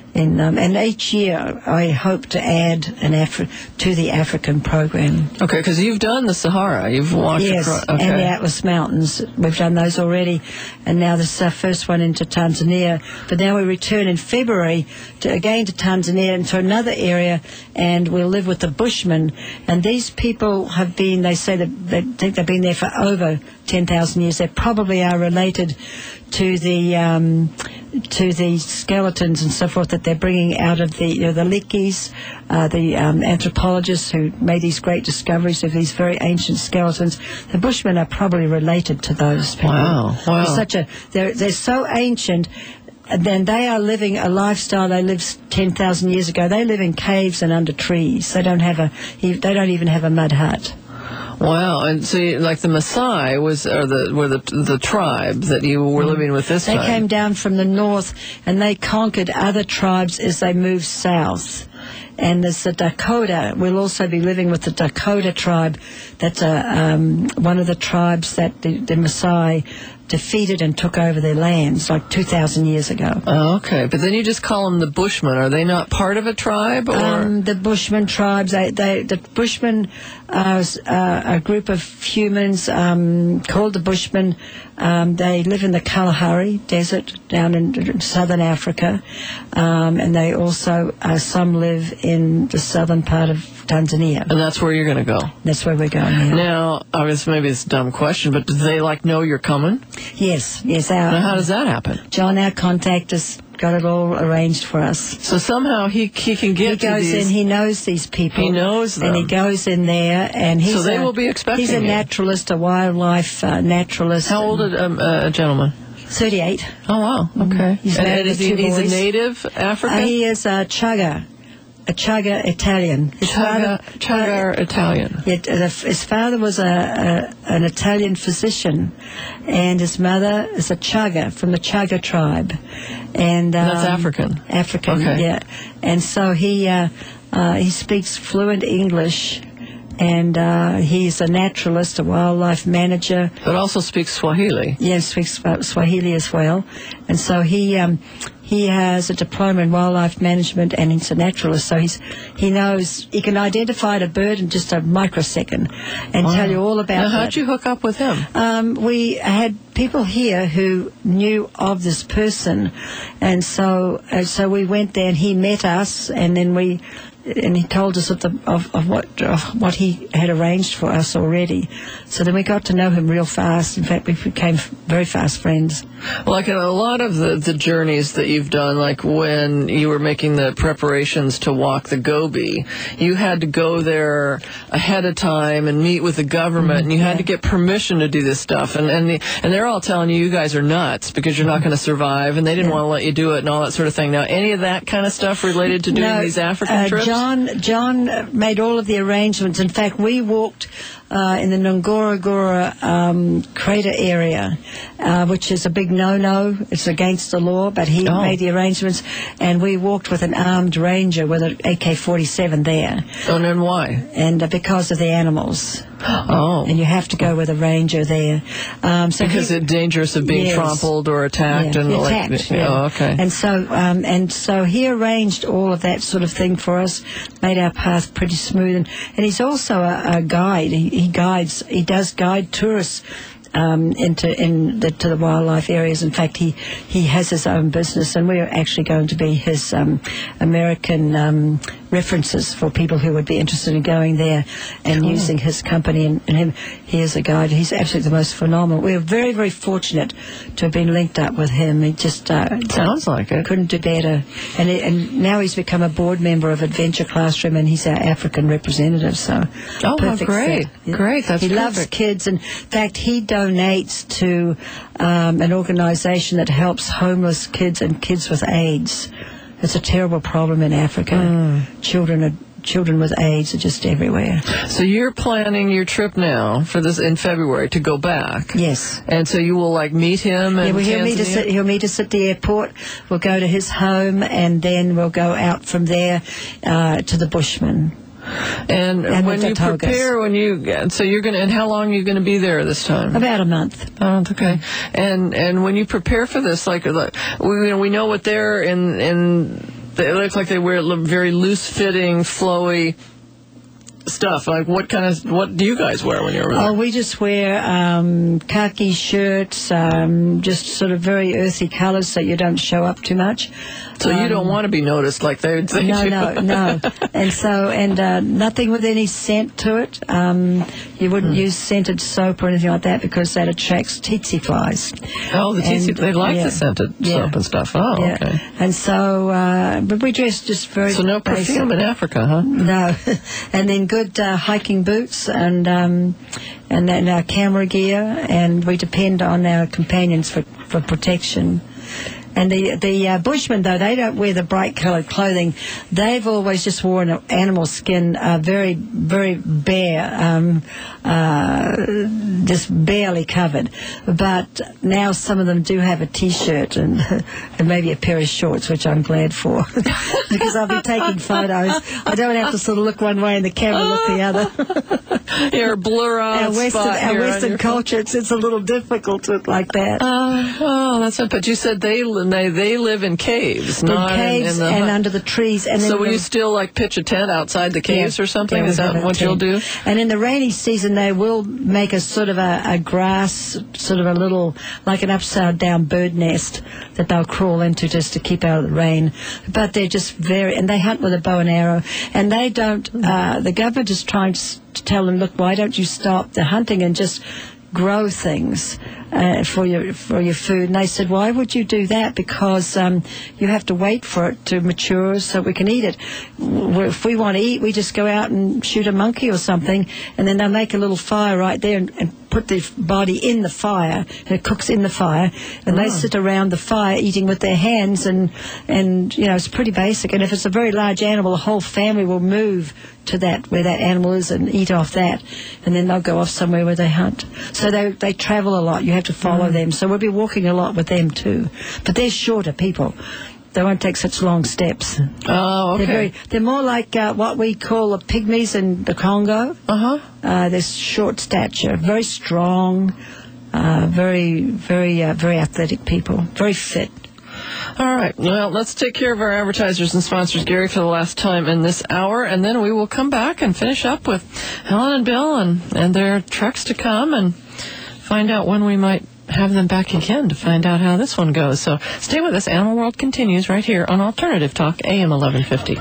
In, um, and each year I hope to add an Afri- to the African program. Okay, because you've done the Sahara. You've walked Yes, across. Okay. and the Atlas Mountains. We've done those already. And now this is our first one into Tanzania. But now we return in February to, again to Tanzania and to another area, and we'll live with the Bushmen. And these people have been, they say that they think they've been there for over ten thousand years. They probably are related to the um, to the skeletons and so forth that they're bringing out of the you know, the Likis, uh, the um, anthropologists who made these great discoveries of these very ancient skeletons. The Bushmen are probably related to those people. Wow, wow. They're such a they're they're so ancient. Then they are living a lifestyle they lived ten thousand years ago. They live in caves and under trees. They don't have a they don't even have a mud hut. Wow, and so you, like the Maasai was, or the were the the tribe that you were living with this They time. came down from the north and they conquered other tribes as they moved south. And there's the Dakota. We'll also be living with the Dakota tribe. That's a, um, one of the tribes that the, the Maasai defeated and took over their lands like two thousand years ago. Oh, okay, but then you just call them the Bushmen. Are they not part of a tribe? Or? Um, the Bushman tribes, they, they, the Bushmen are uh, a group of humans um, called the Bushmen. Um, they live in the Kalahari Desert down in southern Africa, um, and they also, uh, some live in the southern part of Tanzania. And that's where you're going to go. That's where we're going now. Now, I guess maybe it's a dumb question, but do they like know you're coming? Yes, yes. Our, Now, how does that happen? John, our contact, has got it all arranged for us. So somehow he he can get He to goes these. in, he knows these people. He knows them. And he goes in there, and he's So they a, will be expecting He's a you. naturalist, a wildlife uh, naturalist. How old a um, uh, gentleman? thirty-eight. Oh, wow. Okay. He's and, married and is with he, two he's a boys. native Uh, African? he is a Chaga, a Chaga Italian. His Chaga, Chaga or Italian? Yet, uh, his father was a, a an Italian physician, and his mother is a Chaga from the Chaga tribe, and um, That's African. African, Okay. yeah. And so he uh, uh, he speaks fluent English, and uh, he's a naturalist, a wildlife manager. But also speaks Swahili. Yes, speaks uh, Swahili as well, and so he um, he has a diploma in wildlife management, and he's a naturalist. So he's he knows he can identify a bird in just a microsecond, and Wow. tell you all about Now, that. how'd you hook up with him? Um, we had people here who knew of this person, and so uh, so we went there, and he met us, and then we. And he told us of, the, of, of what of what he had arranged for us already. So then we got to know him real fast. In fact, we became very fast friends. Like in a lot of the, the journeys that you've done, like when you were making the preparations to walk the Gobi, you had to go there ahead of time and meet with the government, and you had to get permission to do this stuff. And and, the, and they're all telling you you guys are nuts because you're not going to survive, and they didn't want to let you do it and all that sort of thing. Now, any of that kind of stuff related to doing No, these African uh, trips? John John made all of the arrangements. In fact, we walked uh, in the Ngorongoro um, crater area, uh, which is a big no-no. It's against the law, but he Oh. made the arrangements, and we walked with an armed ranger with an A K forty-seven there, And then why? and uh, because of the animals. Oh. And you have to go with a ranger there. Um, so Because he- it's dangerous of being Yes. trampled or attacked. Yeah, and like, attacked, yeah. Oh, okay. And so, um, and so he arranged all of that sort of thing for us, made our path pretty smooth. And, and he's also a, a guide. He, he guides. He does guide tourists um, into in the, to the wildlife areas. In fact, he he has his own business, and we're actually going to be his um, American um, references for people who would be interested in going there and Cool. using his company and, and him. He is a guide. He's absolutely the most phenomenal. We're very, very fortunate to have been linked up with him. He just uh, Sounds like it. couldn't do better. And he, and now he's become a board member of Adventure Classroom, and he's our African representative. So Oh, perfect great. fit. Great. That's he loves perfect. kids. In fact, he donates to um, an organization that helps homeless kids and kids with AIDS. It's a terrible problem in Africa. Mm. Children are children with AIDS are just everywhere. So you're planning your trip now for this in February to go back. Yes. And so you will like meet him and Yeah, well, he'll meet us. At, he'll meet us at the airport. We'll go to his home, and then we'll go out from there uh, to the Bushmen. And, and when the you Togas. prepare, when you so you're gonna and how long are you gonna be there this time? About a month. Oh, okay. And and when you prepare for this, like, like we you know we know what they're in in They look like they wear very loose-fitting, flowy stuff. Like, what kind of, what do you guys wear when you're over there? Oh, we just wear um, khaki shirts, um, just sort of very earthy colours so you don't show up too much. So um, you don't want to be noticed like they would think No, you. no, no. And so, and uh, nothing with any scent to it. Um, you wouldn't Hmm. use scented soap or anything like that because that attracts tsetse flies. Oh, the tsetse, And, they like yeah, the scented yeah. soap and stuff. Oh, Yeah. okay. And so, uh, but we dress just very So no basic. perfume in Africa, huh? No. And then good uh, hiking boots and um, and then our camera gear, and we depend on our companions for, for protection. And the the uh, Bushmen, though, they don't wear the bright-coloured clothing. They've always just worn an animal skin, uh, very, very bare, um, uh, just barely covered. But now some of them do have a T-shirt and, and maybe a pair of shorts, which I'm glad for. Because I'll be taking photos. I don't have to sort of look one way and the camera look the other. Your blur out Our Western, spot our here on Western your culture, it's, it's a little difficult to look like that. Uh, oh, that's it. But you said they they they live in caves, in not caves in, in the and hut. under the trees. And then So will the- you still like pitch a tent outside the caves Yeah. or something? Yeah, Is we that have a what you'll tent. do? And in the rainy season, they will make a sort of a, a grass, sort of a little, like an upside down bird nest that they'll crawl into just to keep out of the rain. But they're just very, and they hunt with a bow and arrow. And they don't, uh, the government is trying to, s- to tell them, look, why don't you stop the hunting and just grow things uh, for your for your food? And they said, why would you do that? Because um, you have to wait for it to mature so we can eat it. W- If we want to eat, we just go out and shoot a monkey or something, and then they'll make a little fire right there and, and put the body in the fire, and it cooks in the fire, and they sit around the fire eating with their hands, and and you know, it's pretty basic. And if it's a very large animal, the whole family will move to that where that animal is and eat off that, and then they'll go off somewhere where they hunt. So they they travel a lot. You have to follow them. So we'll be walking a lot with them too. But they're shorter people. They won't take such long steps. Oh, okay. They're very, they're more like uh, what we call the pygmies in the Congo. Uh-huh. Uh, they're short stature, very strong, uh, very very uh, very athletic people, very fit. All right. Well, let's take care of our advertisers and sponsors, Gary, for the last time in this hour, and then we will come back and finish up with Helen and Bill and, and their trucks to come and find out when we might have them back again to find out how this one goes. So stay with us. Animal World continues right here on Alternative Talk, A M eleven fifty.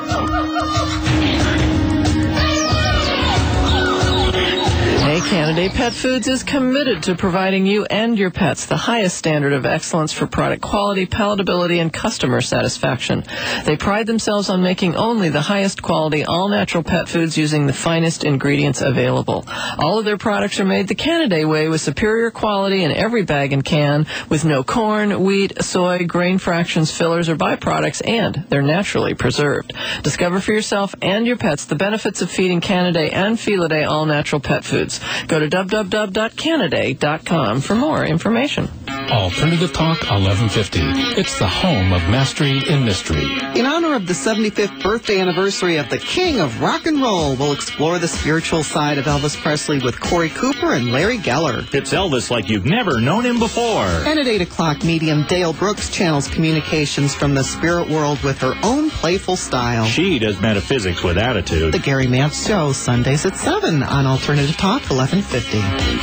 Hey, Canada Pet Foods is committed to providing you and your pets the highest standard of excellence for product quality, palatability, and customer satisfaction. They pride themselves on making only the highest quality, all-natural pet foods using the finest ingredients available. All of their products are made the Canada way with superior quality in every bag and can, with no corn, wheat, soy, grain fractions, fillers, or byproducts, and they're naturally preserved. Discover for yourself and your pets the benefits of feeding Canada and Felidae all-natural pet foods. Go to w w w dot canaday dot com for more information. Alternative Talk eleven fifty. It's the home of mastery in mystery. In honor of the seventy-fifth birthday anniversary of the King of Rock and Roll, we'll explore the spiritual side of Elvis Presley with Corey Cooper and Larry Geller. It's Elvis like you've never known him before. And at eight o'clock, medium Dale Brooks channels communications from the spirit world with her own playful style. She does metaphysics with attitude. The Gary Mance Show, Sundays at seven on Alternative Talk eleven fifty.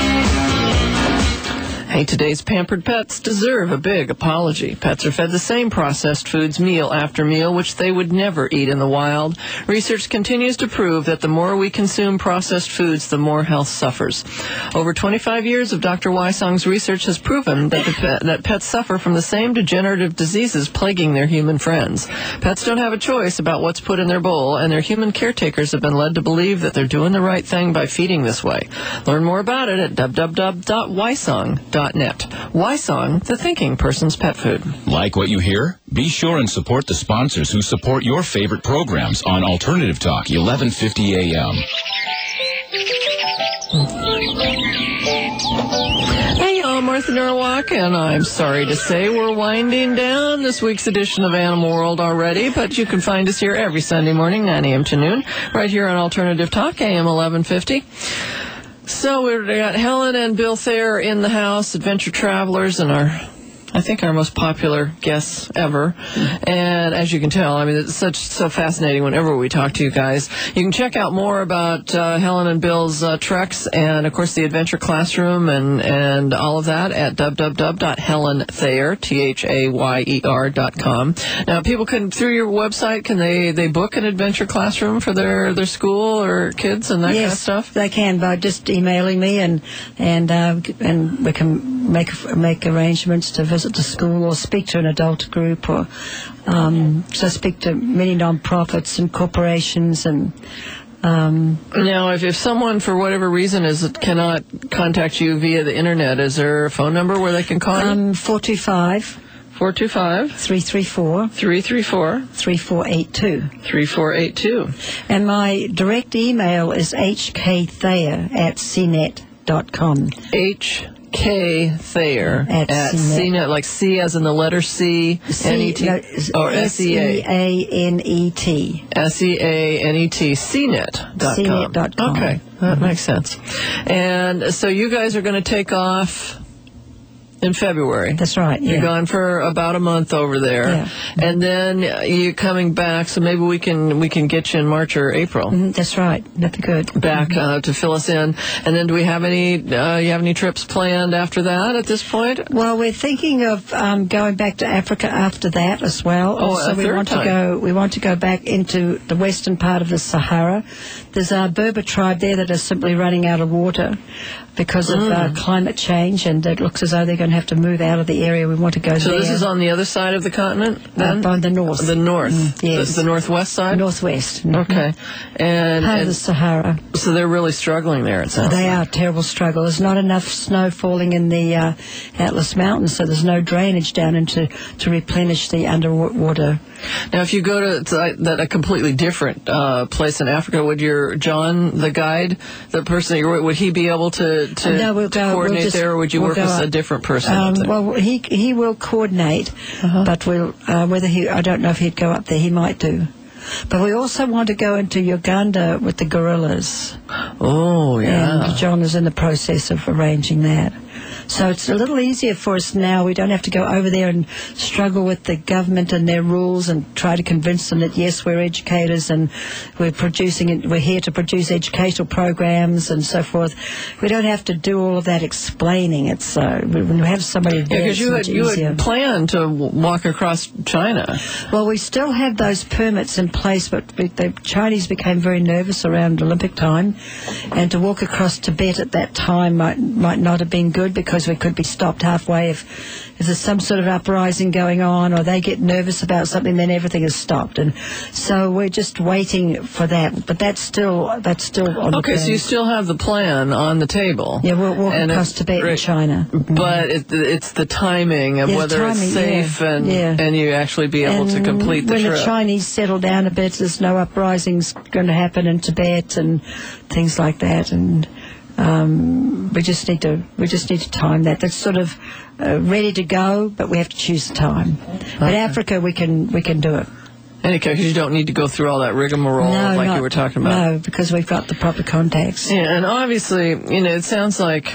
Hey, today's pampered pets deserve a big apology. Pets are fed the same processed foods meal after meal, which they would never eat in the wild. Research continues to prove that the more we consume processed foods, the more health suffers. Over twenty-five years of Doctor Wysong's research has proven that, the pet, that pets suffer from the same degenerative diseases plaguing their human friends. Pets don't have a choice about what's put in their bowl, and their human caretakers have been led to believe that they're doing the right thing by feeding this way. Learn more about it at w w w dot wysong dot net. Wysong, the thinking person's pet food. Like what you hear? Be sure and support the sponsors who support your favorite programs on Alternative Talk, eleven fifty A M. Hey, y'all, Martha Norwalk, and I'm sorry to say we're winding down this week's edition of Animal World already, but you can find us here every Sunday morning, nine a m to noon, right here on Alternative Talk, A M eleven fifty. So we've got Helen and Bill Thayer in the house, adventure travelers, and our I think our most popular guests ever. And as you can tell, I mean, it's such so fascinating whenever we talk to you guys. You can check out more about uh, Helen and Bill's uh, treks and, of course, the Adventure Classroom and, and all of that at w w w dot helen thayer, T H A Y E R dot com. Now, people can, through your website, can they, they book an Adventure Classroom for their, their school or kids and that yes, kind of stuff? They can by just emailing me, and and uh, and we can make make arrangements to visit the school or speak to an adult group, or um, so speak to many non-profits and corporations. And um, now, if, if someone for whatever reason is cannot contact you via the internet, is there a phone number where they can call you? Um, four two five. four two five. three three four. three three four. three four eight two. three four eight two. And my direct email is h k thayer at c net dot com. H K Thayer at, at C net. CNET, like C as in the letter C, N E T, no, or S E A. S E A N E T. S E A N E T, C net dot com. C net dot com. Okay, that makes sense. And so you guys are going to take off in February. That's right. You're yeah. gone for about a month over there, Yeah. and then you're coming back. So maybe we can we can get you in March or April. Mm, that's right. That'd be good. Back uh, to fill us in. And then do we have any? Uh, you have any trips planned after that at this point? Well, we're thinking of um, going back to Africa after that as well. Oh, also, a we third want time. to go. We want to go back into the western part of the Sahara. There's a Berber tribe there that is simply running out of water because of Mm. uh, climate change, and it looks as though they're going to have to move out of the area. We want to go So there. this is on the other side of the continent, then? Uh, on the north. The north. Mm, yes. The, the northwest side? Northwest. Okay. And, Part of and the Sahara. so they're really struggling there, it sounds They like. are terrible struggle. There's not enough snow falling in the uh, Atlas Mountains, so there's no drainage down into to replenish the underwater. Now, if you go to, to that a completely different uh, place in Africa, would your John, the guide, the person that you're with, would he be able to, to, No, we'll to go- we'll coordinate just- there, or would you we'll work go with up. a different person? Um, up there? well, he he will coordinate, Uh-huh. but we'll uh, whether he I don't know if he'd go up there. He might do. But we also want to go into Uganda with the gorillas. Oh, yeah. And John is in the process of arranging that. So it's a little easier for us now. We don't have to go over there and struggle with the government and their rules and try to convince them that, yes, we're educators and we're producing, we're here to produce educational programs and so forth. We don't have to do all of that explaining. It's uh, when we have somebody Yeah, there, because you it's had, much you easier. had planned to w- walk across China. Well, we still have those permits in place, but we- the Chinese became very nervous around Olympic time, and to walk across Tibet at that time might might not have been good because we could be stopped halfway if, if there's some sort of uprising going on or they get nervous about something, then everything is stopped. And so we're just waiting for that. But that's still that's still on Okay, the so you still have the plan on the table. Yeah, we'll walk And across it- Tibet right. and China. But it, it's the timing of Yeah, whether timing, it's safe yeah, and yeah. and you actually be able to And complete the when trip. the Chinese settle down a bit, there's no uprisings going to happen in Tibet and things like that. And um, we just need to we just need to time that. That's sort of uh, ready to go, but we have to choose the time. But Africa, we can we can do it. Any case, you don't need to go through all that rigmarole no, like not- you were talking about. No, because we've got the proper contacts. Yeah, and obviously, you know, it sounds like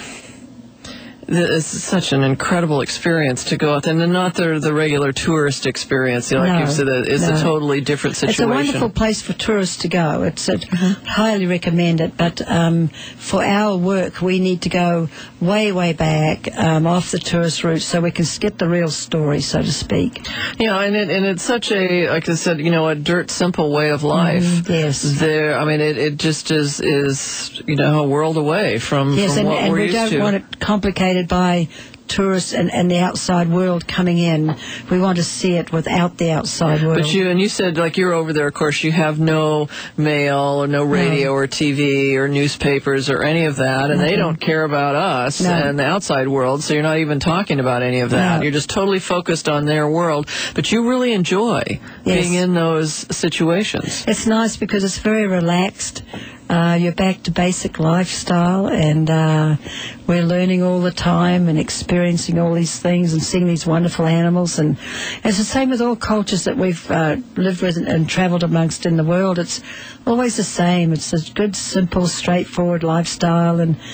th- it's such an incredible experience to go out there, and not the the regular tourist experience. You know, like No, you said, that it's no. a totally different situation. It's a wonderful place for tourists to go. It's a, highly recommend it. But um, for our work, we need to go way, way back um, off the tourist route so we can skip the real story, so to speak. Yeah, and it and it's such a, like I said, you know, a dirt simple way of life. Mhm, yes. There, I mean, it, it just is is you know a world away from, Yes, from and, what and we're we used don't to. want it complicated by tourists and, and the outside world coming in. We want to see it without the outside world. But you and you said like you're over there. Of course, you have no mail or no radio or T V or newspapers or any of that, and they Nothing. don't care about us No. and the outside world. So you're not even talking about any of that. No. You're just totally focused on their world. But you really enjoy Yes. being in those situations. It's nice because it's very relaxed. Uh, you're back to basic lifestyle, and uh, we're learning all the time and experiencing all these things and seeing these wonderful animals. And it's the same with all cultures that we've uh, lived with and, and travelled amongst in the world. It's always the same. It's a good, simple, straightforward lifestyle, and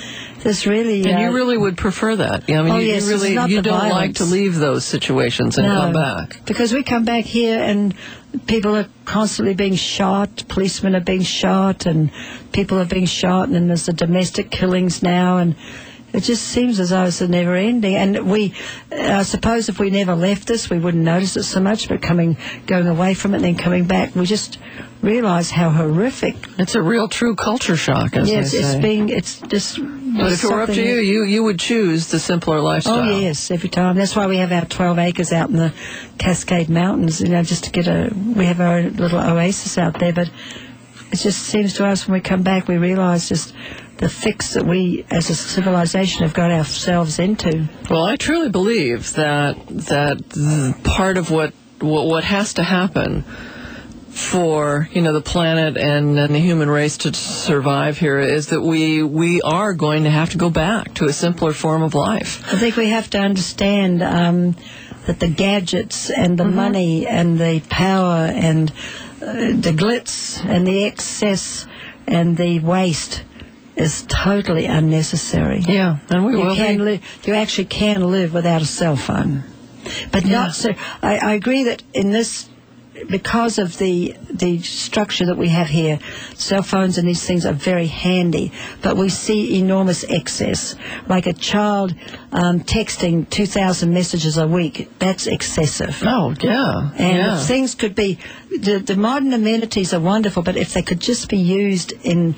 there's really... And uh, you really would prefer that. I mean, oh, you, yes, you really it's not you the don't like violence. to leave those situations and no, come back. Because we come back here and people are constantly being shot, policemen are being shot, and people are being shot, and then there's the domestic killings now, and it just seems as though it's a never ending. And we, I suppose if we never left this, we wouldn't notice it so much, but coming, going away from it and then coming back, we just realise how horrific. It's a real true culture shock, as yes, they say. it's being, it's just... But if it were up to you, you, you would choose the simpler lifestyle. Oh, yes, every time. That's why we have our twelve acres out in the Cascade Mountains, you know, just to get a... We have our own little oasis out there, but it just seems to us when we come back, we realise just the fix that we, as a civilization, have got ourselves into. Well, I truly believe that that part of what what, what has to happen for, you know, the planet and, and the human race to survive here is that we we are going to have to go back to a simpler form of life. I think we have to understand um, that the gadgets and the mm-hmm. money and the power and uh, the glitz and the excess and the waste is totally unnecessary. Yeah, and we you will can be. li- You actually can live without a cell phone. But Yeah. not so... I, I agree that in this... Because of the the structure that we have here, cell phones and these things are very handy, but we see enormous excess. Like a child um, texting two thousand messages a week, that's excessive. Oh, yeah. And yeah. if things could be, the, the modern amenities are wonderful, but if they could just be used in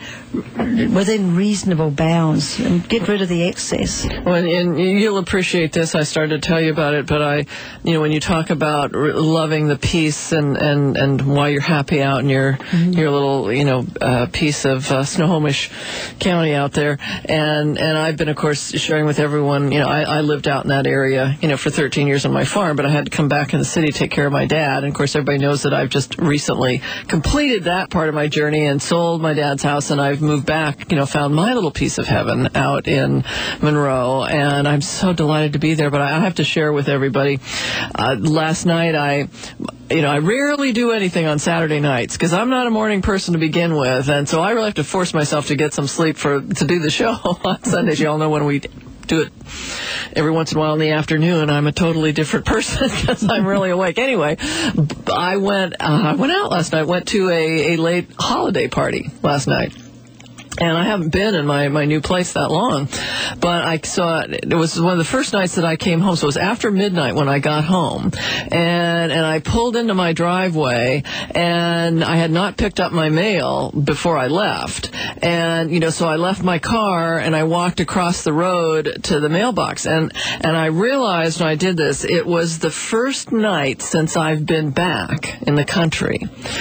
within reasonable bounds and get rid of the excess. Well, and you'll appreciate this. I started to tell you about it, but I, you know, when you talk about r- loving the peace and, and, and why you're happy out in your mm-hmm. your little, you know, uh, piece of uh, Snohomish County out there, and and I've been, of course, sharing with everyone. You know, I, I lived out in that area, you know, for thirteen years on my farm, but I had to come back in the city to take care of my dad. And of course, everybody knows that I've just recently completed that part of my journey and sold my dad's house, and I've moved back. You know, found my little piece of heaven out in Monroe, and I'm so delighted to be there. But I have to share with everybody. Uh, last night, I, you know, I rarely do anything on Saturday nights because I'm not a morning person to begin with, and so I really have to force myself to get some sleep for to do the show on Sundays. You all know when we do it every once in a while in the afternoon, I'm a totally different person because I'm really awake. Anyway, I went uh, I went out last night. Went to a, a late holiday party last night. And I haven't been in my, my new place that long, but I saw it was one of the first nights that I came home. So it was after midnight when I got home, and and I pulled into my driveway, and I had not picked up my mail before I left, and you know, so I left my car and I walked across the road to the mailbox, and and I realized when I did this, it was the first night since I've been back in the country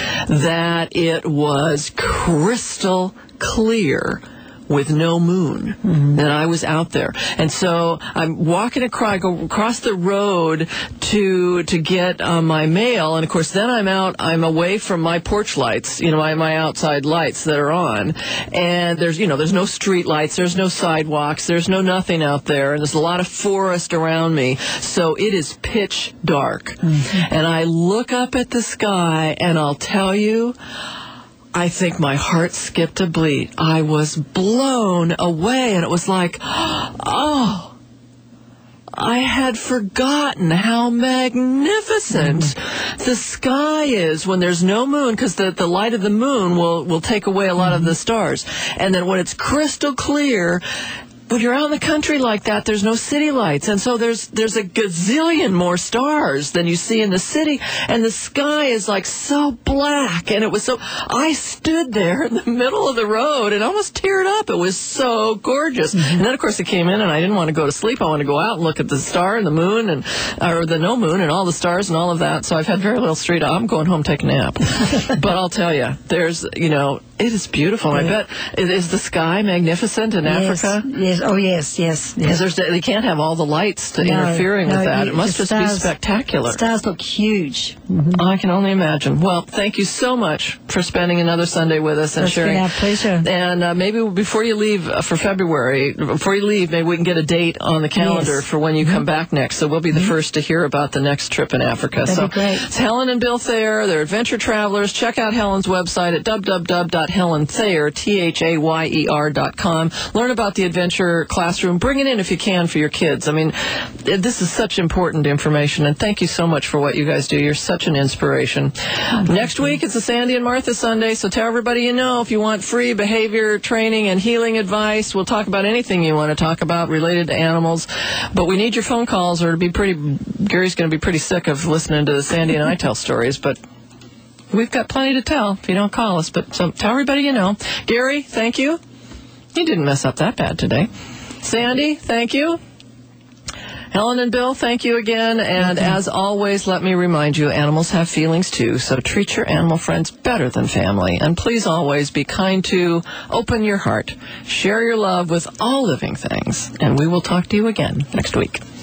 that it was crystal clear with no moon, mm-hmm. and I was out there. And so I'm walking across, I go across the road to to get uh, my mail, and of course then I'm out, I'm away from my porch lights, you know, my, my outside lights that are on, and there's, you know, there's no street lights, there's no sidewalks, there's no nothing out there, and there's a lot of forest around me, so it is pitch dark. Mm-hmm. And I look up at the sky, and I'll tell you, I think my heart skipped a beat. I was blown away, and it was like, oh, I had forgotten how magnificent mm-hmm. the sky is when there's no moon, because the, the light of the moon will, will take away a lot mm-hmm. of the stars. And then when it's crystal clear, when you're out in the country like that, there's no city lights, and so there's there's a gazillion more stars than you see in the city, and the sky is like so black, and it was so, I stood there in the middle of the road and almost teared up. It was so gorgeous. Mm-hmm. And then, of course, it came in, and I didn't want to go to sleep. I wanted to go out and look at the star and the moon, and or the no moon, and all the stars and all of that, so I've had very little street. I'm going home, take a nap. But I'll tell you, there's, you know, it is beautiful. Yeah. I bet, is the sky magnificent in yes, Africa? Yes. Oh, yes, yes. Because yes. they can't have all the lights to no, interfering no, with that. You, it must just stars, be spectacular. Stars look huge. Mm-hmm. I can only imagine. Well, thank you so much for spending another Sunday with us and That's sharing. It's been our pleasure. And uh, maybe before you leave uh, for February, before you leave, maybe we can get a date on the calendar yes. for when you mm-hmm. come back next. So we'll be the mm-hmm. first to hear about the next trip in Africa. That'd so be great. It's Helen and Bill Thayer. They're adventure travelers. Check out Helen's website at w w w dot dot helen thayer, T H A Y E R dot com. Learn about the Adventure Classroom. Bring it in if you can for your kids. I mean, this is such important information, and thank you so much for what you guys do. You're such an inspiration. Next week, it's a Sandy and Martha Sunday, so tell everybody you know if you want free behavior training and healing advice. We'll talk about anything you want to talk about related to animals, but we need your phone calls, or it'll be pretty, Gary's going to be pretty sick of listening to the Sandy and I tell stories, but we've got plenty to tell if you don't call us. But so tell everybody you know. Gary, thank you. You didn't mess up that bad today. Sandy, thank you. Helen and Bill, thank you again. And as always, let me remind you, animals have feelings too, so treat your animal friends better than family. And please always be kind to, open your heart, share your love with all living things. And we will talk to you again next week.